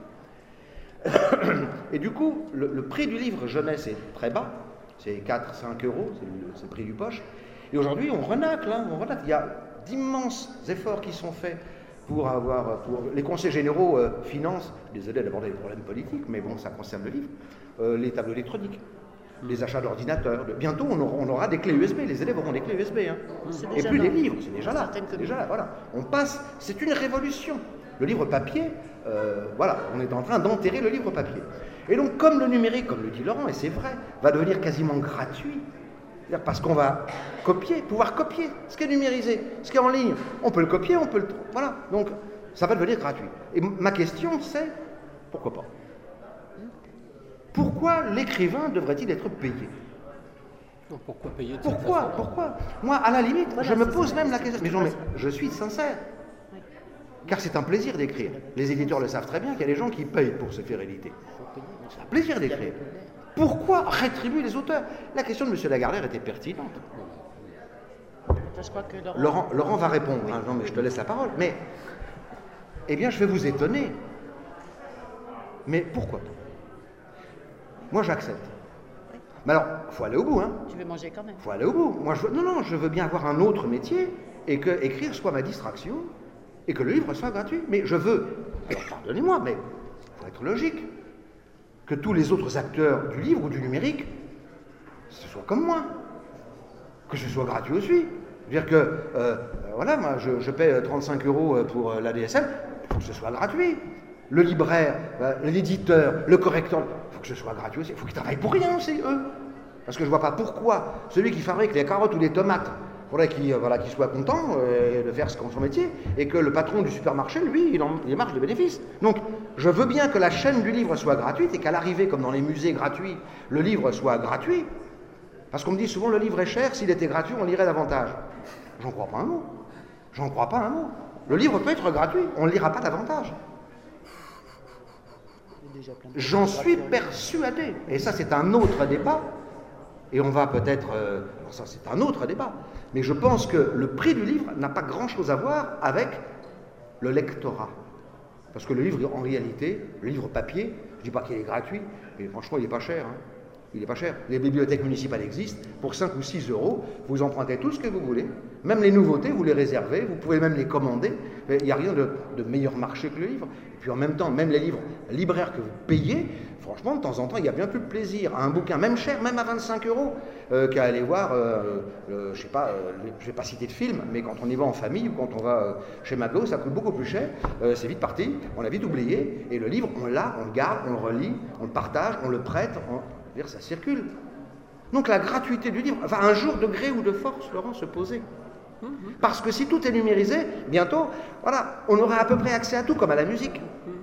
Et du coup, le prix du livre jeunesse est très bas, c'est 4-5 euros, c'est le prix du poche. Et aujourd'hui, on renacle, hein, il y a d'immenses efforts qui sont faits pour les conseils généraux financent, désolé d'aborder des problèmes politiques, mais bon, ça concerne le livre, les tableaux électroniques, les achats d'ordinateurs. Bientôt, on aura des clés USB, les élèves auront des clés USB, hein. Et plus des livres, c'est déjà là. Voilà. On passe, c'est une révolution. Le livre papier, voilà, on est en train d'enterrer le livre papier. Et donc, comme le numérique, comme le dit Laurent, et c'est vrai, va devenir quasiment gratuit, parce qu'on va pouvoir copier ce qui est numérisé, ce qui est en ligne, on peut le copier, voilà, donc ça va devenir gratuit. Et ma question, c'est, pourquoi pas? Pourquoi l'écrivain devrait-il être payé? Non, pourquoi payer? Pourquoi? Moi, à la limite, voilà, je me pose même la question, mais je suis sincère. Car c'est un plaisir d'écrire. Les éditeurs le savent très bien qu'il y a des gens qui payent pour se faire éditer. C'est un plaisir d'écrire. Pourquoi rétribuer les auteurs? La question de M. Lagardère était pertinente. Je crois que Laurent va répondre. Oui. Non, mais je te laisse la parole. Mais, eh bien, je vais vous étonner. Mais pourquoi? Moi, j'accepte. Oui. Mais alors, il faut aller au bout. Hein. Tu veux manger quand même. Il faut aller au bout. Moi, je veux bien avoir un autre métier et que écrire soit ma distraction. Et que le livre soit gratuit. Mais je veux, pardonnez-moi, mais il faut être logique, que tous les autres acteurs du livre ou du numérique, ce soit comme moi, que ce soit gratuit aussi. C'est-à-dire que, voilà, moi je paie 35 € pour l'ADSL, il faut que ce soit gratuit. Le libraire, l'éditeur, le correcteur, il faut que ce soit gratuit aussi. Il faut qu'ils travaillent pour rien aussi, eux. Parce que je ne vois pas pourquoi celui qui fabrique les carottes ou les tomates, il faudrait qu'il soit content de faire son métier, et que le patron du supermarché, lui, il marche de bénéfices. Donc, je veux bien que la chaîne du livre soit gratuite, et qu'à l'arrivée, comme dans les musées gratuits, le livre soit gratuit. Parce qu'on me dit souvent, le livre est cher, s'il était gratuit, on lirait davantage. J'en crois pas un mot. Le livre peut être gratuit, on ne lira pas davantage. J'en suis persuadé. Et ça, c'est un autre débat. Et on va peut-être... ça, c'est un autre débat. Mais je pense que le prix du livre n'a pas grand-chose à voir avec le lectorat. Parce que le livre, en réalité, le livre papier, je ne dis pas qu'il est gratuit, mais franchement, il n'est pas cher. Hein. Il n'est pas cher. Les bibliothèques municipales existent. Pour 5 ou 6 €, vous empruntez tout ce que vous voulez. Même les nouveautés, vous les réservez. Vous pouvez même les commander. Il n'y a rien de meilleur marché que le livre. Et puis en même temps, même les livres libraires que vous payez, franchement, de temps en temps, il y a bien plus de plaisir à un bouquin, même cher, même à 25 €, qu'à aller voir, je sais pas, je ne vais pas citer de film, mais quand on y va en famille ou quand on va chez Mago, ça coûte beaucoup plus cher. C'est vite parti, on l'a vite oublié. Et le livre, on l'a, on le garde, on le relit, on le partage, on le prête. Ça circule. Donc la gratuité du livre va un jour de gré ou de force, Laurent, se poser. Parce que si tout est numérisé, bientôt, voilà, on aura à peu près accès à tout, comme à la musique.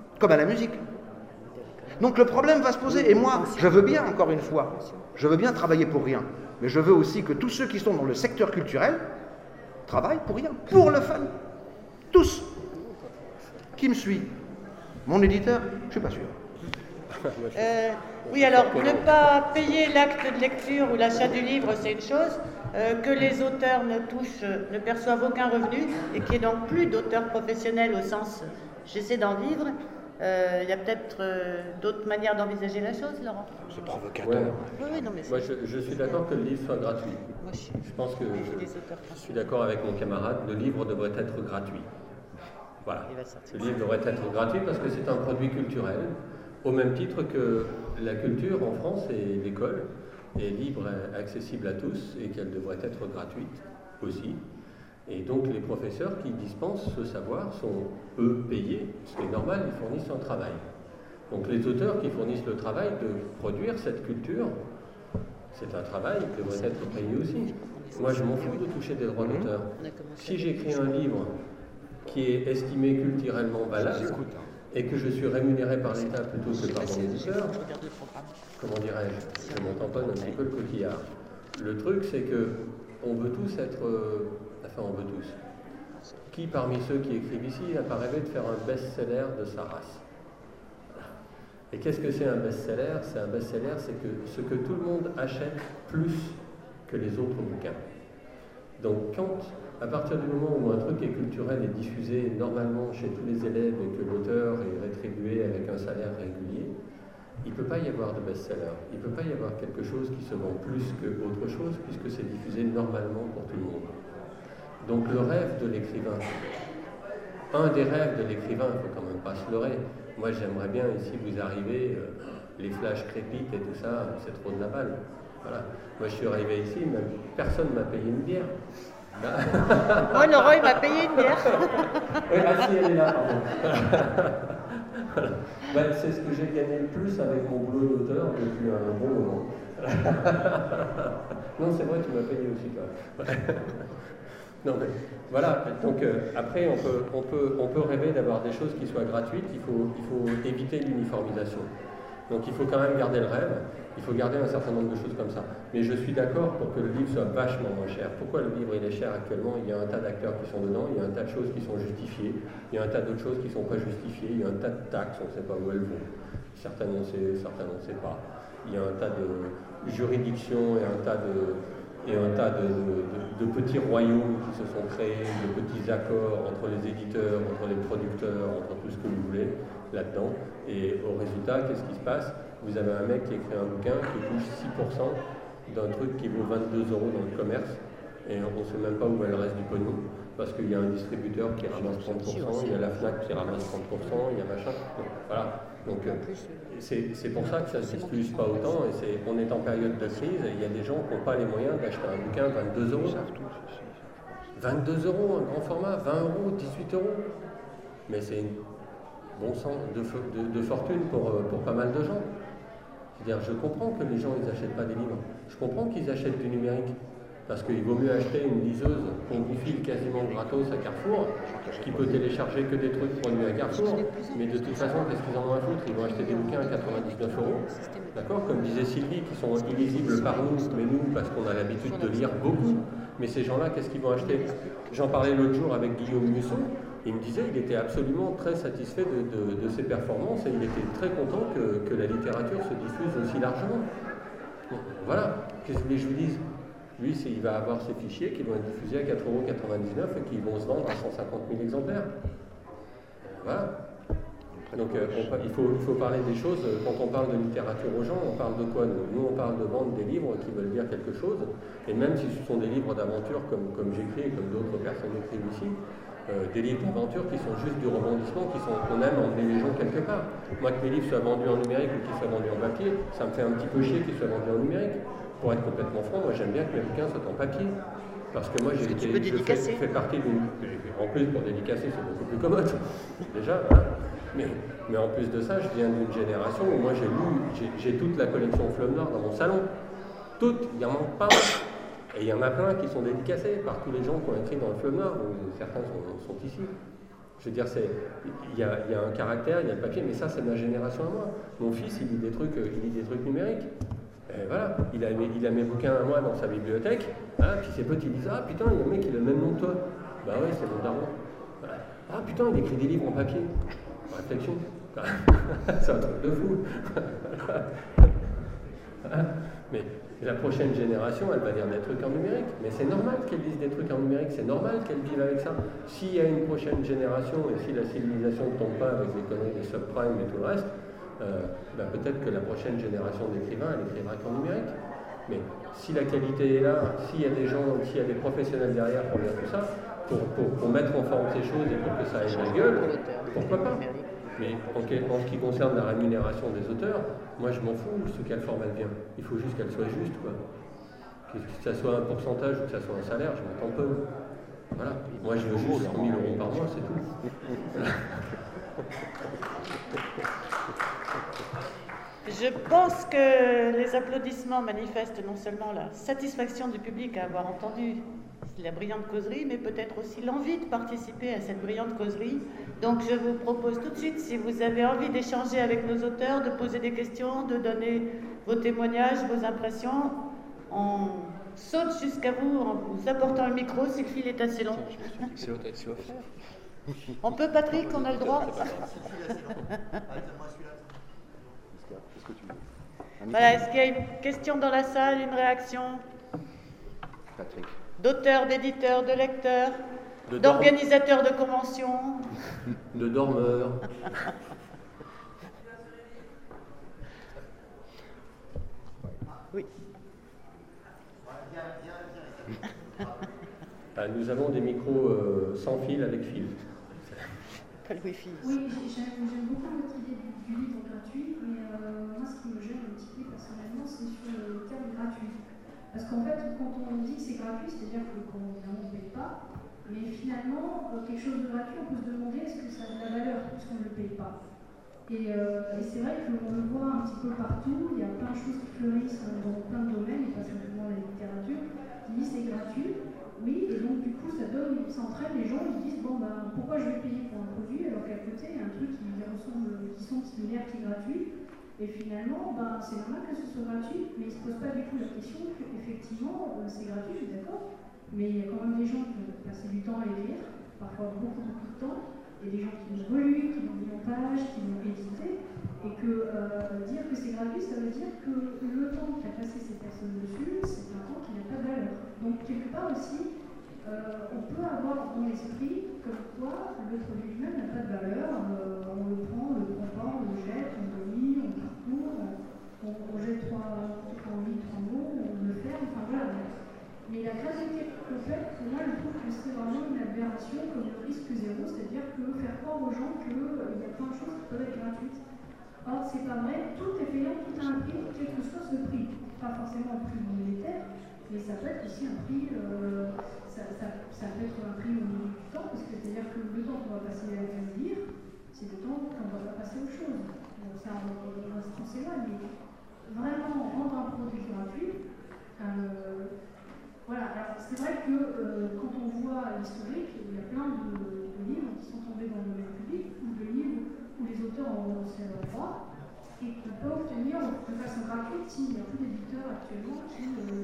Donc le problème va se poser. Et moi, je veux bien, encore une fois, je veux bien travailler pour rien. Mais je veux aussi que tous ceux qui sont dans le secteur culturel travaillent pour rien, pour le fun. Tous. Qui me suit? Mon éditeur? Je ne suis pas sûr. Oui, alors, ne pas payer l'acte de lecture ou l'achat du livre, c'est une chose. Que les auteurs ne perçoivent aucun revenu et qu'il n'y ait donc plus d'auteurs professionnels au sens j'essaie d'en vivre. Il y a peut-être d'autres manières d'envisager la chose, Laurent? C'est provocateur. Ouais. Oui, non, mais moi, je suis d'accord que le livre soit gratuit. Moi, je pense que je suis d'accord avec mon camarade, le livre devrait être gratuit. Voilà. Il va sortir. Le livre devrait être gratuit parce que c'est un produit culturel, au même titre que la culture en France et l'école est libre et accessible à tous et qu'elle devrait être gratuite aussi. Et donc les professeurs qui dispensent ce savoir sont, eux, payés, ce qui est normal, ils fournissent un travail. Donc les auteurs qui fournissent le travail de produire cette culture, c'est un travail qui devrait être payé aussi. Moi, je m'en fous de toucher des droits d'auteur. Si j'écris un livre qui est estimé culturellement valable et que je suis rémunéré par l'État plutôt que par mon éditeur, comment dirais-je, je m'en tamponne un petit peu le coquillard. Le truc, c'est que on veut tous être... Enfin, on veut tous. Qui parmi ceux qui écrivent ici n'a pas rêvé de faire un best-seller de sa race? Et qu'est-ce que c'est un best-seller? C'est un best-seller, c'est que ce que tout le monde achète plus que les autres bouquins. Donc quand, à partir du moment où un truc est culturel et diffusé normalement chez tous les élèves et que l'auteur est rétribué avec un salaire régulier, il ne peut pas y avoir de best-seller. Il ne peut pas y avoir quelque chose qui se vend plus qu'autre chose puisque c'est diffusé normalement pour tout le monde. Donc le rêve de l'écrivain, un des rêves de l'écrivain, il ne faut quand même pas se leurrer. Moi j'aimerais bien, ici vous arrivez, les flashs crépitent et tout ça, c'est trop de la balle. Voilà. Moi je suis arrivé ici, même personne ne m'a payé une bière. Moi, Laurent, il m'a payé une bière. Oui, ah si, elle est là, pardon. Voilà. Ben, c'est ce que j'ai gagné le plus avec mon boulot d'auteur depuis un bon moment. Non, c'est vrai, tu m'as payé aussi, toi. Non, mais voilà, donc après on peut rêver d'avoir des choses qui soient gratuites, il faut éviter l'uniformisation. Donc il faut quand même garder le rêve, il faut garder un certain nombre de choses comme ça. Mais je suis d'accord pour que le livre soit vachement moins cher. Pourquoi le livre il est cher actuellement? Il y a un tas d'acteurs qui sont dedans, il y a un tas de choses qui sont justifiées, il y a un tas d'autres choses qui ne sont pas justifiées, il y a un tas de taxes, on ne sait pas où elles vont. Certaines on sait, certaines on ne sait pas. Il y a un tas de juridictions et un tas de petits royaumes qui se sont créés, de petits accords entre les éditeurs, entre les producteurs, entre tout ce que vous voulez là-dedans. Et au résultat, qu'est-ce qui se passe? Vous avez un mec qui écrit un bouquin qui touche 6% d'un truc qui vaut 22 € dans le commerce et on ne sait même pas où va le reste du pognon parce qu'il y a un distributeur qui ramasse 30%, il y a la FNAC qui ramasse 30%, il y a machin. Donc, voilà. Donc c'est pour ça que ça ne se diffuse pas autant et on est en période de crise et il y a des gens qui n'ont pas les moyens d'acheter un bouquin 22 €. 22 €, un grand format, 20 €, 18 €. Mais c'est une bon sang de fortune pour pas mal de gens. C'est-à-dire, je comprends que les gens ils n'achètent pas des livres. Je comprends qu'ils achètent du numérique. Parce qu'il vaut mieux acheter une liseuse qu'on vous file quasiment gratos à Carrefour, qui peut télécharger que des trucs produits à Carrefour, mais de toute façon, qu'est-ce qu'ils en ont à foutre? Ils vont acheter des bouquins à 99 €, d'accord? Comme disait Sylvie, qui sont illisibles par nous, mais nous, parce qu'on a l'habitude de lire beaucoup. Mais ces gens-là, qu'est-ce qu'ils vont acheter? J'en parlais l'autre jour avec Guillaume Musso, il me disait qu'il était absolument très satisfait de ses performances et il était très content que la littérature se diffuse aussi largement. Bon, voilà, qu'est-ce que je vous dise? Lui, il va avoir ses fichiers qui vont être diffusés à 4,99 € et qui vont se vendre à 150 000 exemplaires. Voilà. Donc il faut parler des choses. Quand on parle de littérature aux gens, on parle de quoi? Nous, on parle de vendre des livres qui veulent dire quelque chose. Et même si ce sont des livres d'aventure comme j'écris et comme d'autres personnes écrivent ici, des livres d'aventure qui sont juste du rebondissement, qu'on aime emmener les gens quelque part. Moi, que mes livres soient vendus en numérique ou qu'ils soient vendus en papier, ça me fait un petit peu chier qu'ils soient vendus en numérique. Pour être complètement franc, moi j'aime bien que mes bouquins soient en papier. Parce que moi je fais partie d'une... En plus, pour dédicacer, c'est beaucoup plus commode. Déjà, voilà. Mais en plus de ça, je viens d'une génération où moi j'ai toute la collection Fleuve Nord dans mon salon. Toute, il n'y en manque pas. Et il y en a plein qui sont dédicacés par tous les gens qui ont écrit dans le Fleuve Nord. Donc, certains sont ici. Je veux dire, il y a un caractère, il y a le papier, mais ça c'est ma génération à moi. Mon fils, il lit des trucs numériques. Et voilà, il a mes bouquins à moi dans sa bibliothèque, hein, puis ses petits disent « Ah putain, il y a un mec qui a le même nom que toi. » Bah oui, c'est mon daron. Voilà. « Ah putain, il écrit des livres en papier. » Réflexion. C'est un truc de fou. Mais la prochaine génération, elle va lire des trucs en numérique. Mais c'est normal qu'elle lise des trucs en numérique, c'est normal qu'elle vive avec ça. S'il y a une prochaine génération et si la civilisation ne tombe pas avec les conneries des subprimes et tout le reste, peut-être que la prochaine génération d'écrivains, elle écrira qu'en numérique. Mais si la qualité est là, s'il y a des gens, s'il y a des professionnels derrière pour lire tout ça, pour mettre en forme ces choses et pour que ça ait la gueule, pourquoi pas? Mais en ce qui concerne la rémunération des auteurs, moi je m'en fous sous quelle forme elle vient. Il faut juste qu'elle soit juste, quoi. Que ça soit un pourcentage ou que ça soit un salaire, je m'en tente peu. Voilà. Moi je veux juste 100 000 € par mois, c'est tout. Voilà. Je pense que les applaudissements manifestent non seulement la satisfaction du public à avoir entendu la brillante causerie, mais peut-être aussi l'envie de participer à cette brillante causerie. Donc je vous propose tout de suite, si vous avez envie d'échanger avec nos auteurs, de poser des questions, de donner vos témoignages, vos impressions. On saute jusqu'à vous en vous apportant le micro si le fil est assez long. On peut, Patrick, on a le droit. Voilà, est-ce qu'il y a une question dans la salle, une réaction? Patrick. D'auteurs, d'éditeurs, de lecteurs, d'organisateurs de conventions, de dormeurs. Oui. Nous avons des micros sans fil avec fil. Pas le Wi-Fi. Oui, j'aime beaucoup votre idée du livre gratuit, mais moi ce qui me gêne un petit peu personnellement, c'est sur le terme gratuit. Parce qu'en fait, quand on dit que c'est gratuit, c'est-à-dire qu'on ne paye pas, mais finalement, quelque chose de gratuit, on peut se demander est-ce que ça a de la valeur puisqu'on ne le paye pas. Et c'est vrai qu'on le voit un petit peu partout, il y a plein de choses qui fleurissent dans plein de domaines, et pas simplement la littérature, qui disent c'est gratuit, oui, et donc du coup ça entraîne les gens, ils disent bon ben pourquoi je vais payer pour un produit alors qu'à côté il y a un truc qui sont similaires qui est gratuit. Et finalement, ben, c'est normal que ce soit gratuit, mais ils ne se posent pas du tout la question qu'effectivement, c'est gratuit, je suis d'accord, mais il y a quand même des gens qui vont passer du temps à écrire, parfois beaucoup de temps, et des gens qui vont relire, qui vont lire en page, qui vont éditer, et que dire que c'est gratuit, ça veut dire que le temps qu'a passé ces personnes dessus, c'est un temps qui n'a pas de valeur. Donc quelque part aussi, on peut avoir dans l'esprit comme quoi le produit lui-même n'a pas de valeur, on le prend, on le prend pas, on le jette, on le lit, on parcourt, on jette on lit 3 mots, on le ferme, enfin voilà. Mais la gratuité complète, pour moi, je trouve que c'est vraiment une aberration comme le risque zéro, c'est-à-dire que faire croire aux gens qu'il y a plein de choses qui peuvent être gratuites. Or, c'est pas vrai, tout est payant, tout a un prix, quel que soit ce prix. Pas forcément un prix monétaire, mais ça peut être aussi un prix, ça peut être un prix au niveau du temps, parce que c'est-à-dire que le temps qu'on va passer à lire, c'est le temps qu'on va pas passer aux choses. Donc ça, on s'éloigne, mais vraiment rendre un produit gratuit, voilà. Alors c'est vrai que quand on voit l'historique, il y a plein de livres qui sont tombés dans le domaine public, ou de livres où les auteurs ont renoncé à leur droit, et qu'on peut obtenir de façon gratuite s'il n'y a plus d'éditeurs actuellement qui...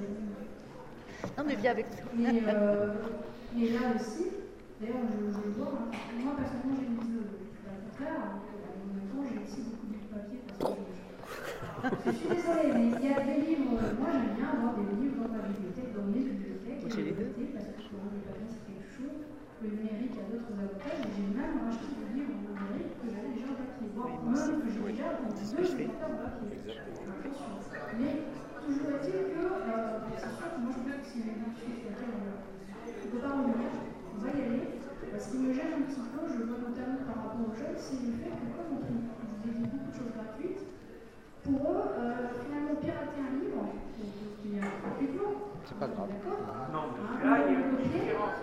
Non mais viens avec nous. Mais là aussi, d'ailleurs je le vois, hein, moi personnellement j'ai une liseuse, pas le contraire, en même temps j'ai aussi beaucoup de papier parce que je suis désolée, mais il y a des livres, moi j'aime bien avoir des livres dans ma bibliothèque, dans mes bibliothèques, et les noter parce que je trouve que le papier c'est quelque chose, le numérique a d'autres avantages, et j'ai même racheté des livres en numérique que j'avais déjà en papier, voire même que j'ai déjà en 2 exemplaires en papier. Mais toujours est-il que, c'est sûr que moi je pense que c'est une chose sur laquelle on ne peut pas revenir, on va y aller. Ce qui me gêne un petit peu, je le vois notamment par rapport aux jeunes, c'est le fait que comme on trouve, je vous ai dit, beaucoup de choses gratuites, pour eux, finalement, pirater un livre, qui est gratuitement, c'est pas grave. D'accord. Non, mais là, il y a une différence.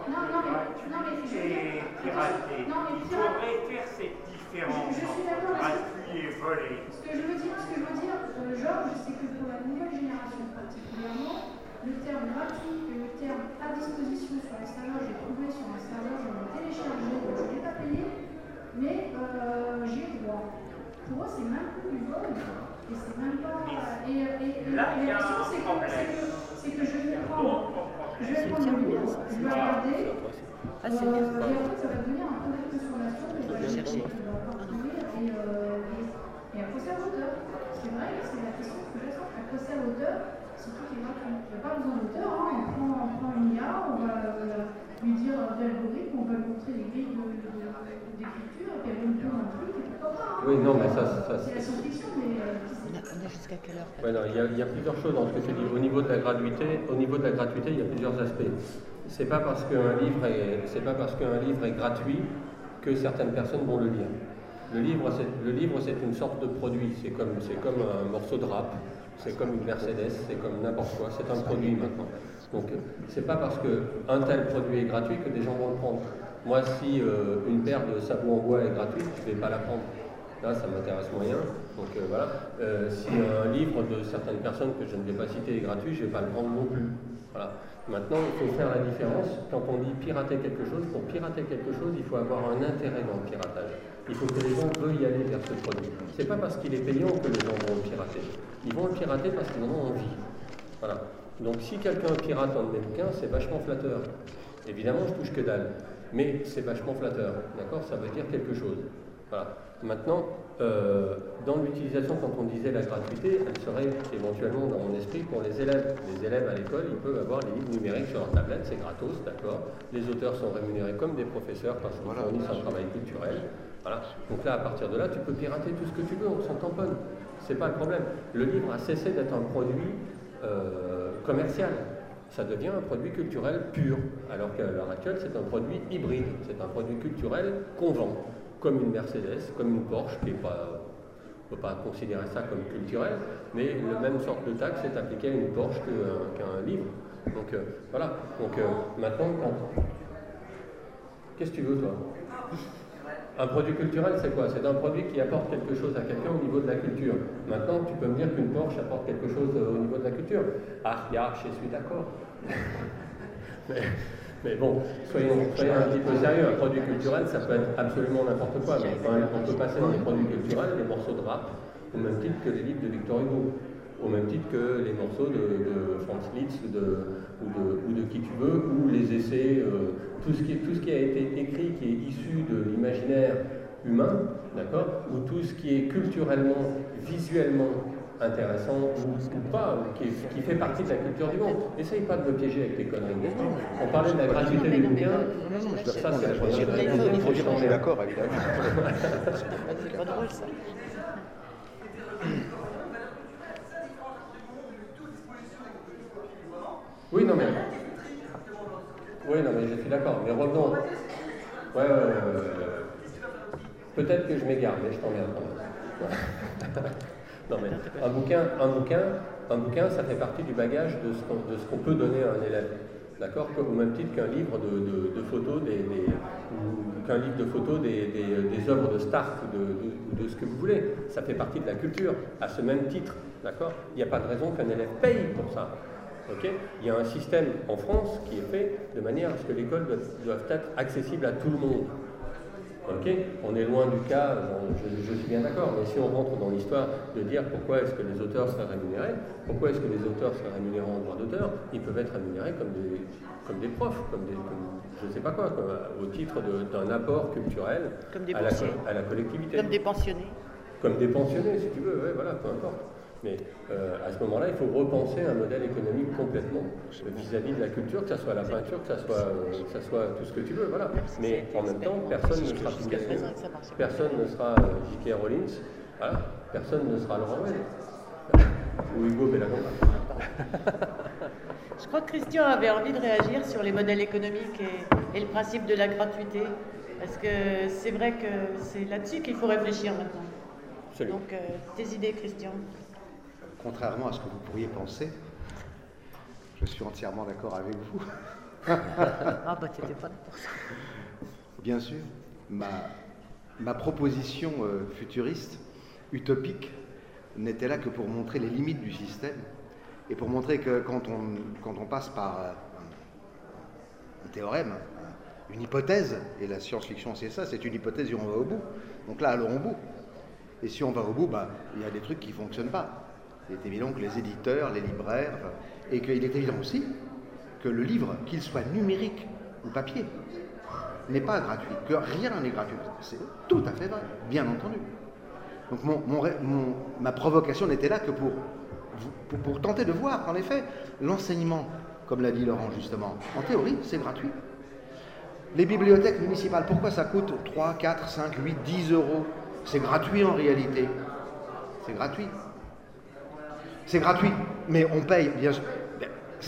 Mais pirater. Il faudrait faire cette différence entre gratuit et volé. Ce que je veux dire, Georges, c'est que pour la nouvelle génération particulièrement, le terme gratuit et le terme à disposition sur les serveurs, j'ai trouvé sur un serveur, je l'ai téléchargé, donc je ne l'ai pas payé, mais j'y ai droit. Pour eux, c'est même plus du vol. Et c'est même pas. Et la question, c'est que je vais prendre le livre, je vais regarder, et en fait, ça va devenir un peu de consommation, et on va chercher, on va parcourir, et à quoi sert l'auteur? C'est vrai, c'est la question que j'ai sortie. À quoi sert l'auteur si tout est gratuit? Il n'y a pas besoin d'auteur, hein. On prend une IA, on va lui dire d'algorithme, on va lui montrer les grilles d'écriture, et puis elle va nous faire un truc, et pourquoi pas, hein. Oui, non, mais ça c'est la science-fiction, mais On est jusqu'à quelle heure? Ouais, non, il y a plusieurs choses dans ce que tu dis. Au niveau de la gratuité, il y a plusieurs aspects. c'est pas parce qu'un livre est gratuit que certaines personnes vont le lire. Le livre, c'est une sorte de produit. C'est comme un morceau de rap, c'est comme une Mercedes, c'est comme n'importe quoi. C'est un produit maintenant. Donc, c'est pas parce qu'un tel produit est gratuit que des gens vont le prendre. Moi, si une paire de sabots en bois est gratuite, je ne vais pas la prendre. Là, ça m'intéresse moyen. Donc voilà. Si un livre de certaines personnes que je ne vais pas citer est gratuit, je ne vais pas le prendre non plus. Voilà. Maintenant, il faut faire la différence. Quand on dit pirater quelque chose, pour pirater quelque chose, il faut avoir un intérêt dans le piratage. Il faut que les gens veuillent y aller vers ce produit. C'est pas parce qu'il est payant que les gens vont le pirater. Ils vont le pirater parce qu'ils en ont envie. Voilà. Donc si quelqu'un pirate un de mes bouquins, c'est vachement flatteur. Évidemment, je touche que dalle. Mais c'est vachement flatteur. D'accord? Ça veut dire quelque chose. Voilà. Maintenant, dans l'utilisation, quand on disait la gratuité, elle serait éventuellement dans mon esprit pour les élèves. Les élèves à l'école, ils peuvent avoir les livres numériques sur leur tablette, c'est gratos, d'accord. Les auteurs sont rémunérés comme des professeurs parce qu'ils fournissent un travail culturel. Voilà. Donc là, à partir de là, tu peux pirater tout ce que tu veux, on s'en tamponne. C'est pas le problème. Le livre a cessé d'être un produit commercial. Ça devient un produit culturel pur, alors qu'à l'heure actuelle, c'est un produit hybride. C'est un produit culturel qu'on vend, comme une Mercedes, comme une Porsche, qui est pas, on ne peut pas considérer ça comme culturel, mais la même sorte de taxe est appliquée à une Porsche qu'à un livre. Donc voilà. Donc maintenant, qu'est-ce que tu veux, toi? Un produit culturel, c'est quoi? C'est un produit qui apporte quelque chose à quelqu'un au niveau de la culture. Maintenant, tu peux me dire qu'une Porsche apporte quelque chose au niveau de la culture. Ah, je suis d'accord. Mais bon, soyons un petit peu sérieux. Un produit culturel, ça peut être absolument n'importe quoi. Mais on peut passer dans les produits culturels des morceaux de rap, au même titre que les livres de Victor Hugo, au même titre que les morceaux de Franz Liszt ou de qui tu veux, ou les essais, tout ce qui a été écrit, qui est issu de l'imaginaire humain, d'accord, ou tout ce qui est culturellement, visuellement intéressant ou pas, qui fait partie de la culture du monde. Essaye pas de me piéger avec tes conneries. On parlait de la gratuité des bouquins. Ça, c'est la première chose. Il faut dire qu'on est d'accord, évidemment. C'est pas drôle, ça. Oui, non, mais je suis d'accord. Mais revenons. Ouais. Peut-être que je m'égare, mais je t'emmerde quand même. Non, mais un bouquin, ça fait partie du bagage de ce qu'on peut donner à un élève. D'accord? Au même titre qu'un livre de photos, qu'un livre de photos des œuvres de Stark ou de ce que vous voulez. Ça fait partie de la culture, à ce même titre. D'accord? Il n'y a pas de raison qu'un élève paye pour ça. Okay? Il y a un système en France qui est fait de manière à ce que l'école doive être accessible à tout le monde. Okay? On est loin du cas, je suis bien d'accord, mais si on rentre dans l'histoire de dire pourquoi est-ce que les auteurs seraient rémunérés, pourquoi est-ce que les auteurs seraient rémunérés en droit d'auteur, ils peuvent être rémunérés comme des profs, comme je ne sais pas quoi, au titre d'un apport culturel à la collectivité. Comme des pensionnés. Comme des pensionnés, si tu veux, ouais, voilà, peu importe. Mais à ce moment-là, il faut repenser un modèle économique complètement vis-à-vis de la culture, que ce soit la peinture, que ce soit tout ce que tu veux, voilà. Mais en même temps, personne ne sera Picasso, personne ne sera J.K. Rowling, voilà. Personne ne sera Laurent Welle ou Hugo Bellagamba. Je crois que Christian avait envie de réagir sur les modèles économiques et le principe de la gratuité, parce que c'est vrai que c'est là-dessus qu'il faut réfléchir maintenant. Absolument. Donc, tes idées, Christian? Contrairement à ce que vous pourriez penser, je suis entièrement d'accord avec vous. Ah bah t'étais pas là pour ça. Bien sûr, ma proposition futuriste, utopique, n'était là que pour montrer les limites du système et pour montrer que quand on passe par un théorème, une hypothèse, et la science-fiction c'est ça, c'est une hypothèse et on va au bout. Donc là, allons au bout. Et si on va au bout, il y a des trucs qui ne fonctionnent pas. Il est évident que les éditeurs, les libraires, et qu'il est évident aussi que le livre, qu'il soit numérique ou papier, n'est pas gratuit, que rien n'est gratuit. C'est tout à fait vrai, bien entendu. Donc ma provocation n'était là que pour tenter de voir qu'en effet, l'enseignement, comme l'a dit Laurent justement, en théorie, c'est gratuit. Les bibliothèques municipales, pourquoi ça coûte 3, 4, 5, 8, 10 euros? C'est gratuit en réalité. C'est gratuit. C'est gratuit, mais on paye, bien sûr.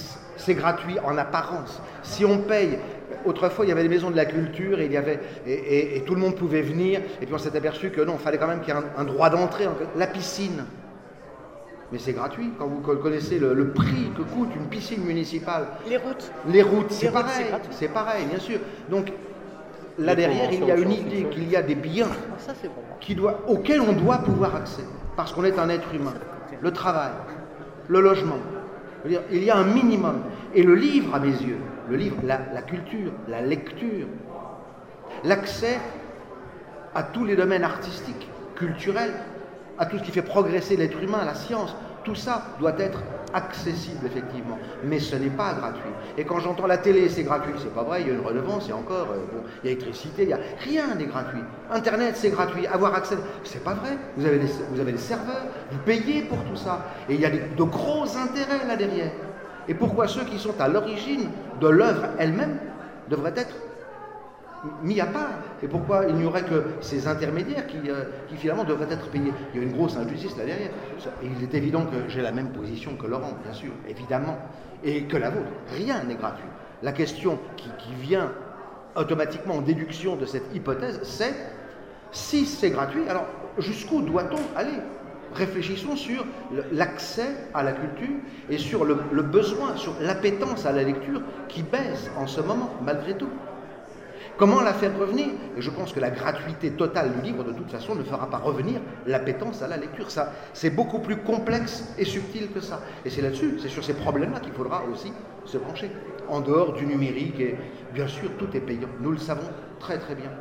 c'est gratuit en apparence. Si on paye, autrefois il y avait des maisons de la culture et tout le monde pouvait venir, et puis on s'est aperçu que non, il fallait quand même qu'il y ait un droit d'entrée. La piscine, mais c'est gratuit. Quand vous connaissez le prix que coûte une piscine municipale. Les routes, c'est pareil. C'est pareil, bien sûr. Donc là derrière, il y a une idée qu'il y a des biens auxquels on doit pouvoir accéder, parce qu'on est un être humain. Le travail, le logement. Il y a un minimum. Et le livre, à mes yeux, la culture, la lecture, l'accès à tous les domaines artistiques, culturels, à tout ce qui fait progresser l'être humain, la science, tout ça doit être accessible, effectivement. Mais ce n'est pas gratuit. Et quand j'entends la télé, c'est gratuit, c'est pas vrai, il y a une redevance, il y a encore, il y a l'électricité, rien n'est gratuit. Internet, c'est gratuit, avoir accès, c'est pas vrai. Vous avez des serveurs, vous payez pour tout ça. Et il y a de gros intérêts là derrière. Et pourquoi ceux qui sont à l'origine de l'œuvre elle-même devraient être mis à part? Et pourquoi il n'y aurait que ces intermédiaires qui finalement devraient être payés? Il y a une grosse injustice là derrière. Et il est évident que j'ai la même position que Laurent, bien sûr, évidemment, et que la vôtre. Rien n'est gratuit. La question qui vient automatiquement en déduction de cette hypothèse, c'est si c'est gratuit, alors jusqu'où doit-on aller? Réfléchissons sur l'accès à la culture et sur le besoin, sur l'appétence à la lecture qui baisse en ce moment, malgré tout. Comment la faire revenir? Et je pense que la gratuité totale du livre, de toute façon, ne fera pas revenir l'appétence à la lecture. Ça, c'est beaucoup plus complexe et subtil que ça. Et c'est là-dessus, c'est sur ces problèmes-là qu'il faudra aussi se pencher. En dehors du numérique, et bien sûr, tout est payant. Nous le savons très très bien.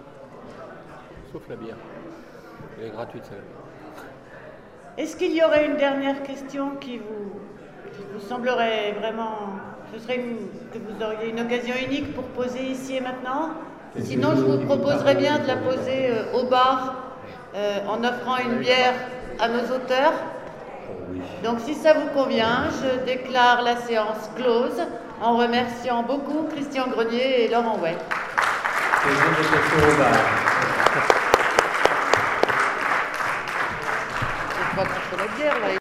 Sauf la bière. Elle est gratuite, celle-là. Est-ce qu'il y aurait une dernière question qui vous semblerait vraiment... que vous auriez une occasion unique pour poser ici et maintenant? Sinon, je vous proposerais bien de la poser au bar en offrant une bière à nos auteurs. Donc, si ça vous convient, je déclare la séance close en remerciant beaucoup Christian Grenier et Laurent Ouelle. Je crois qu'on fait la bière, là.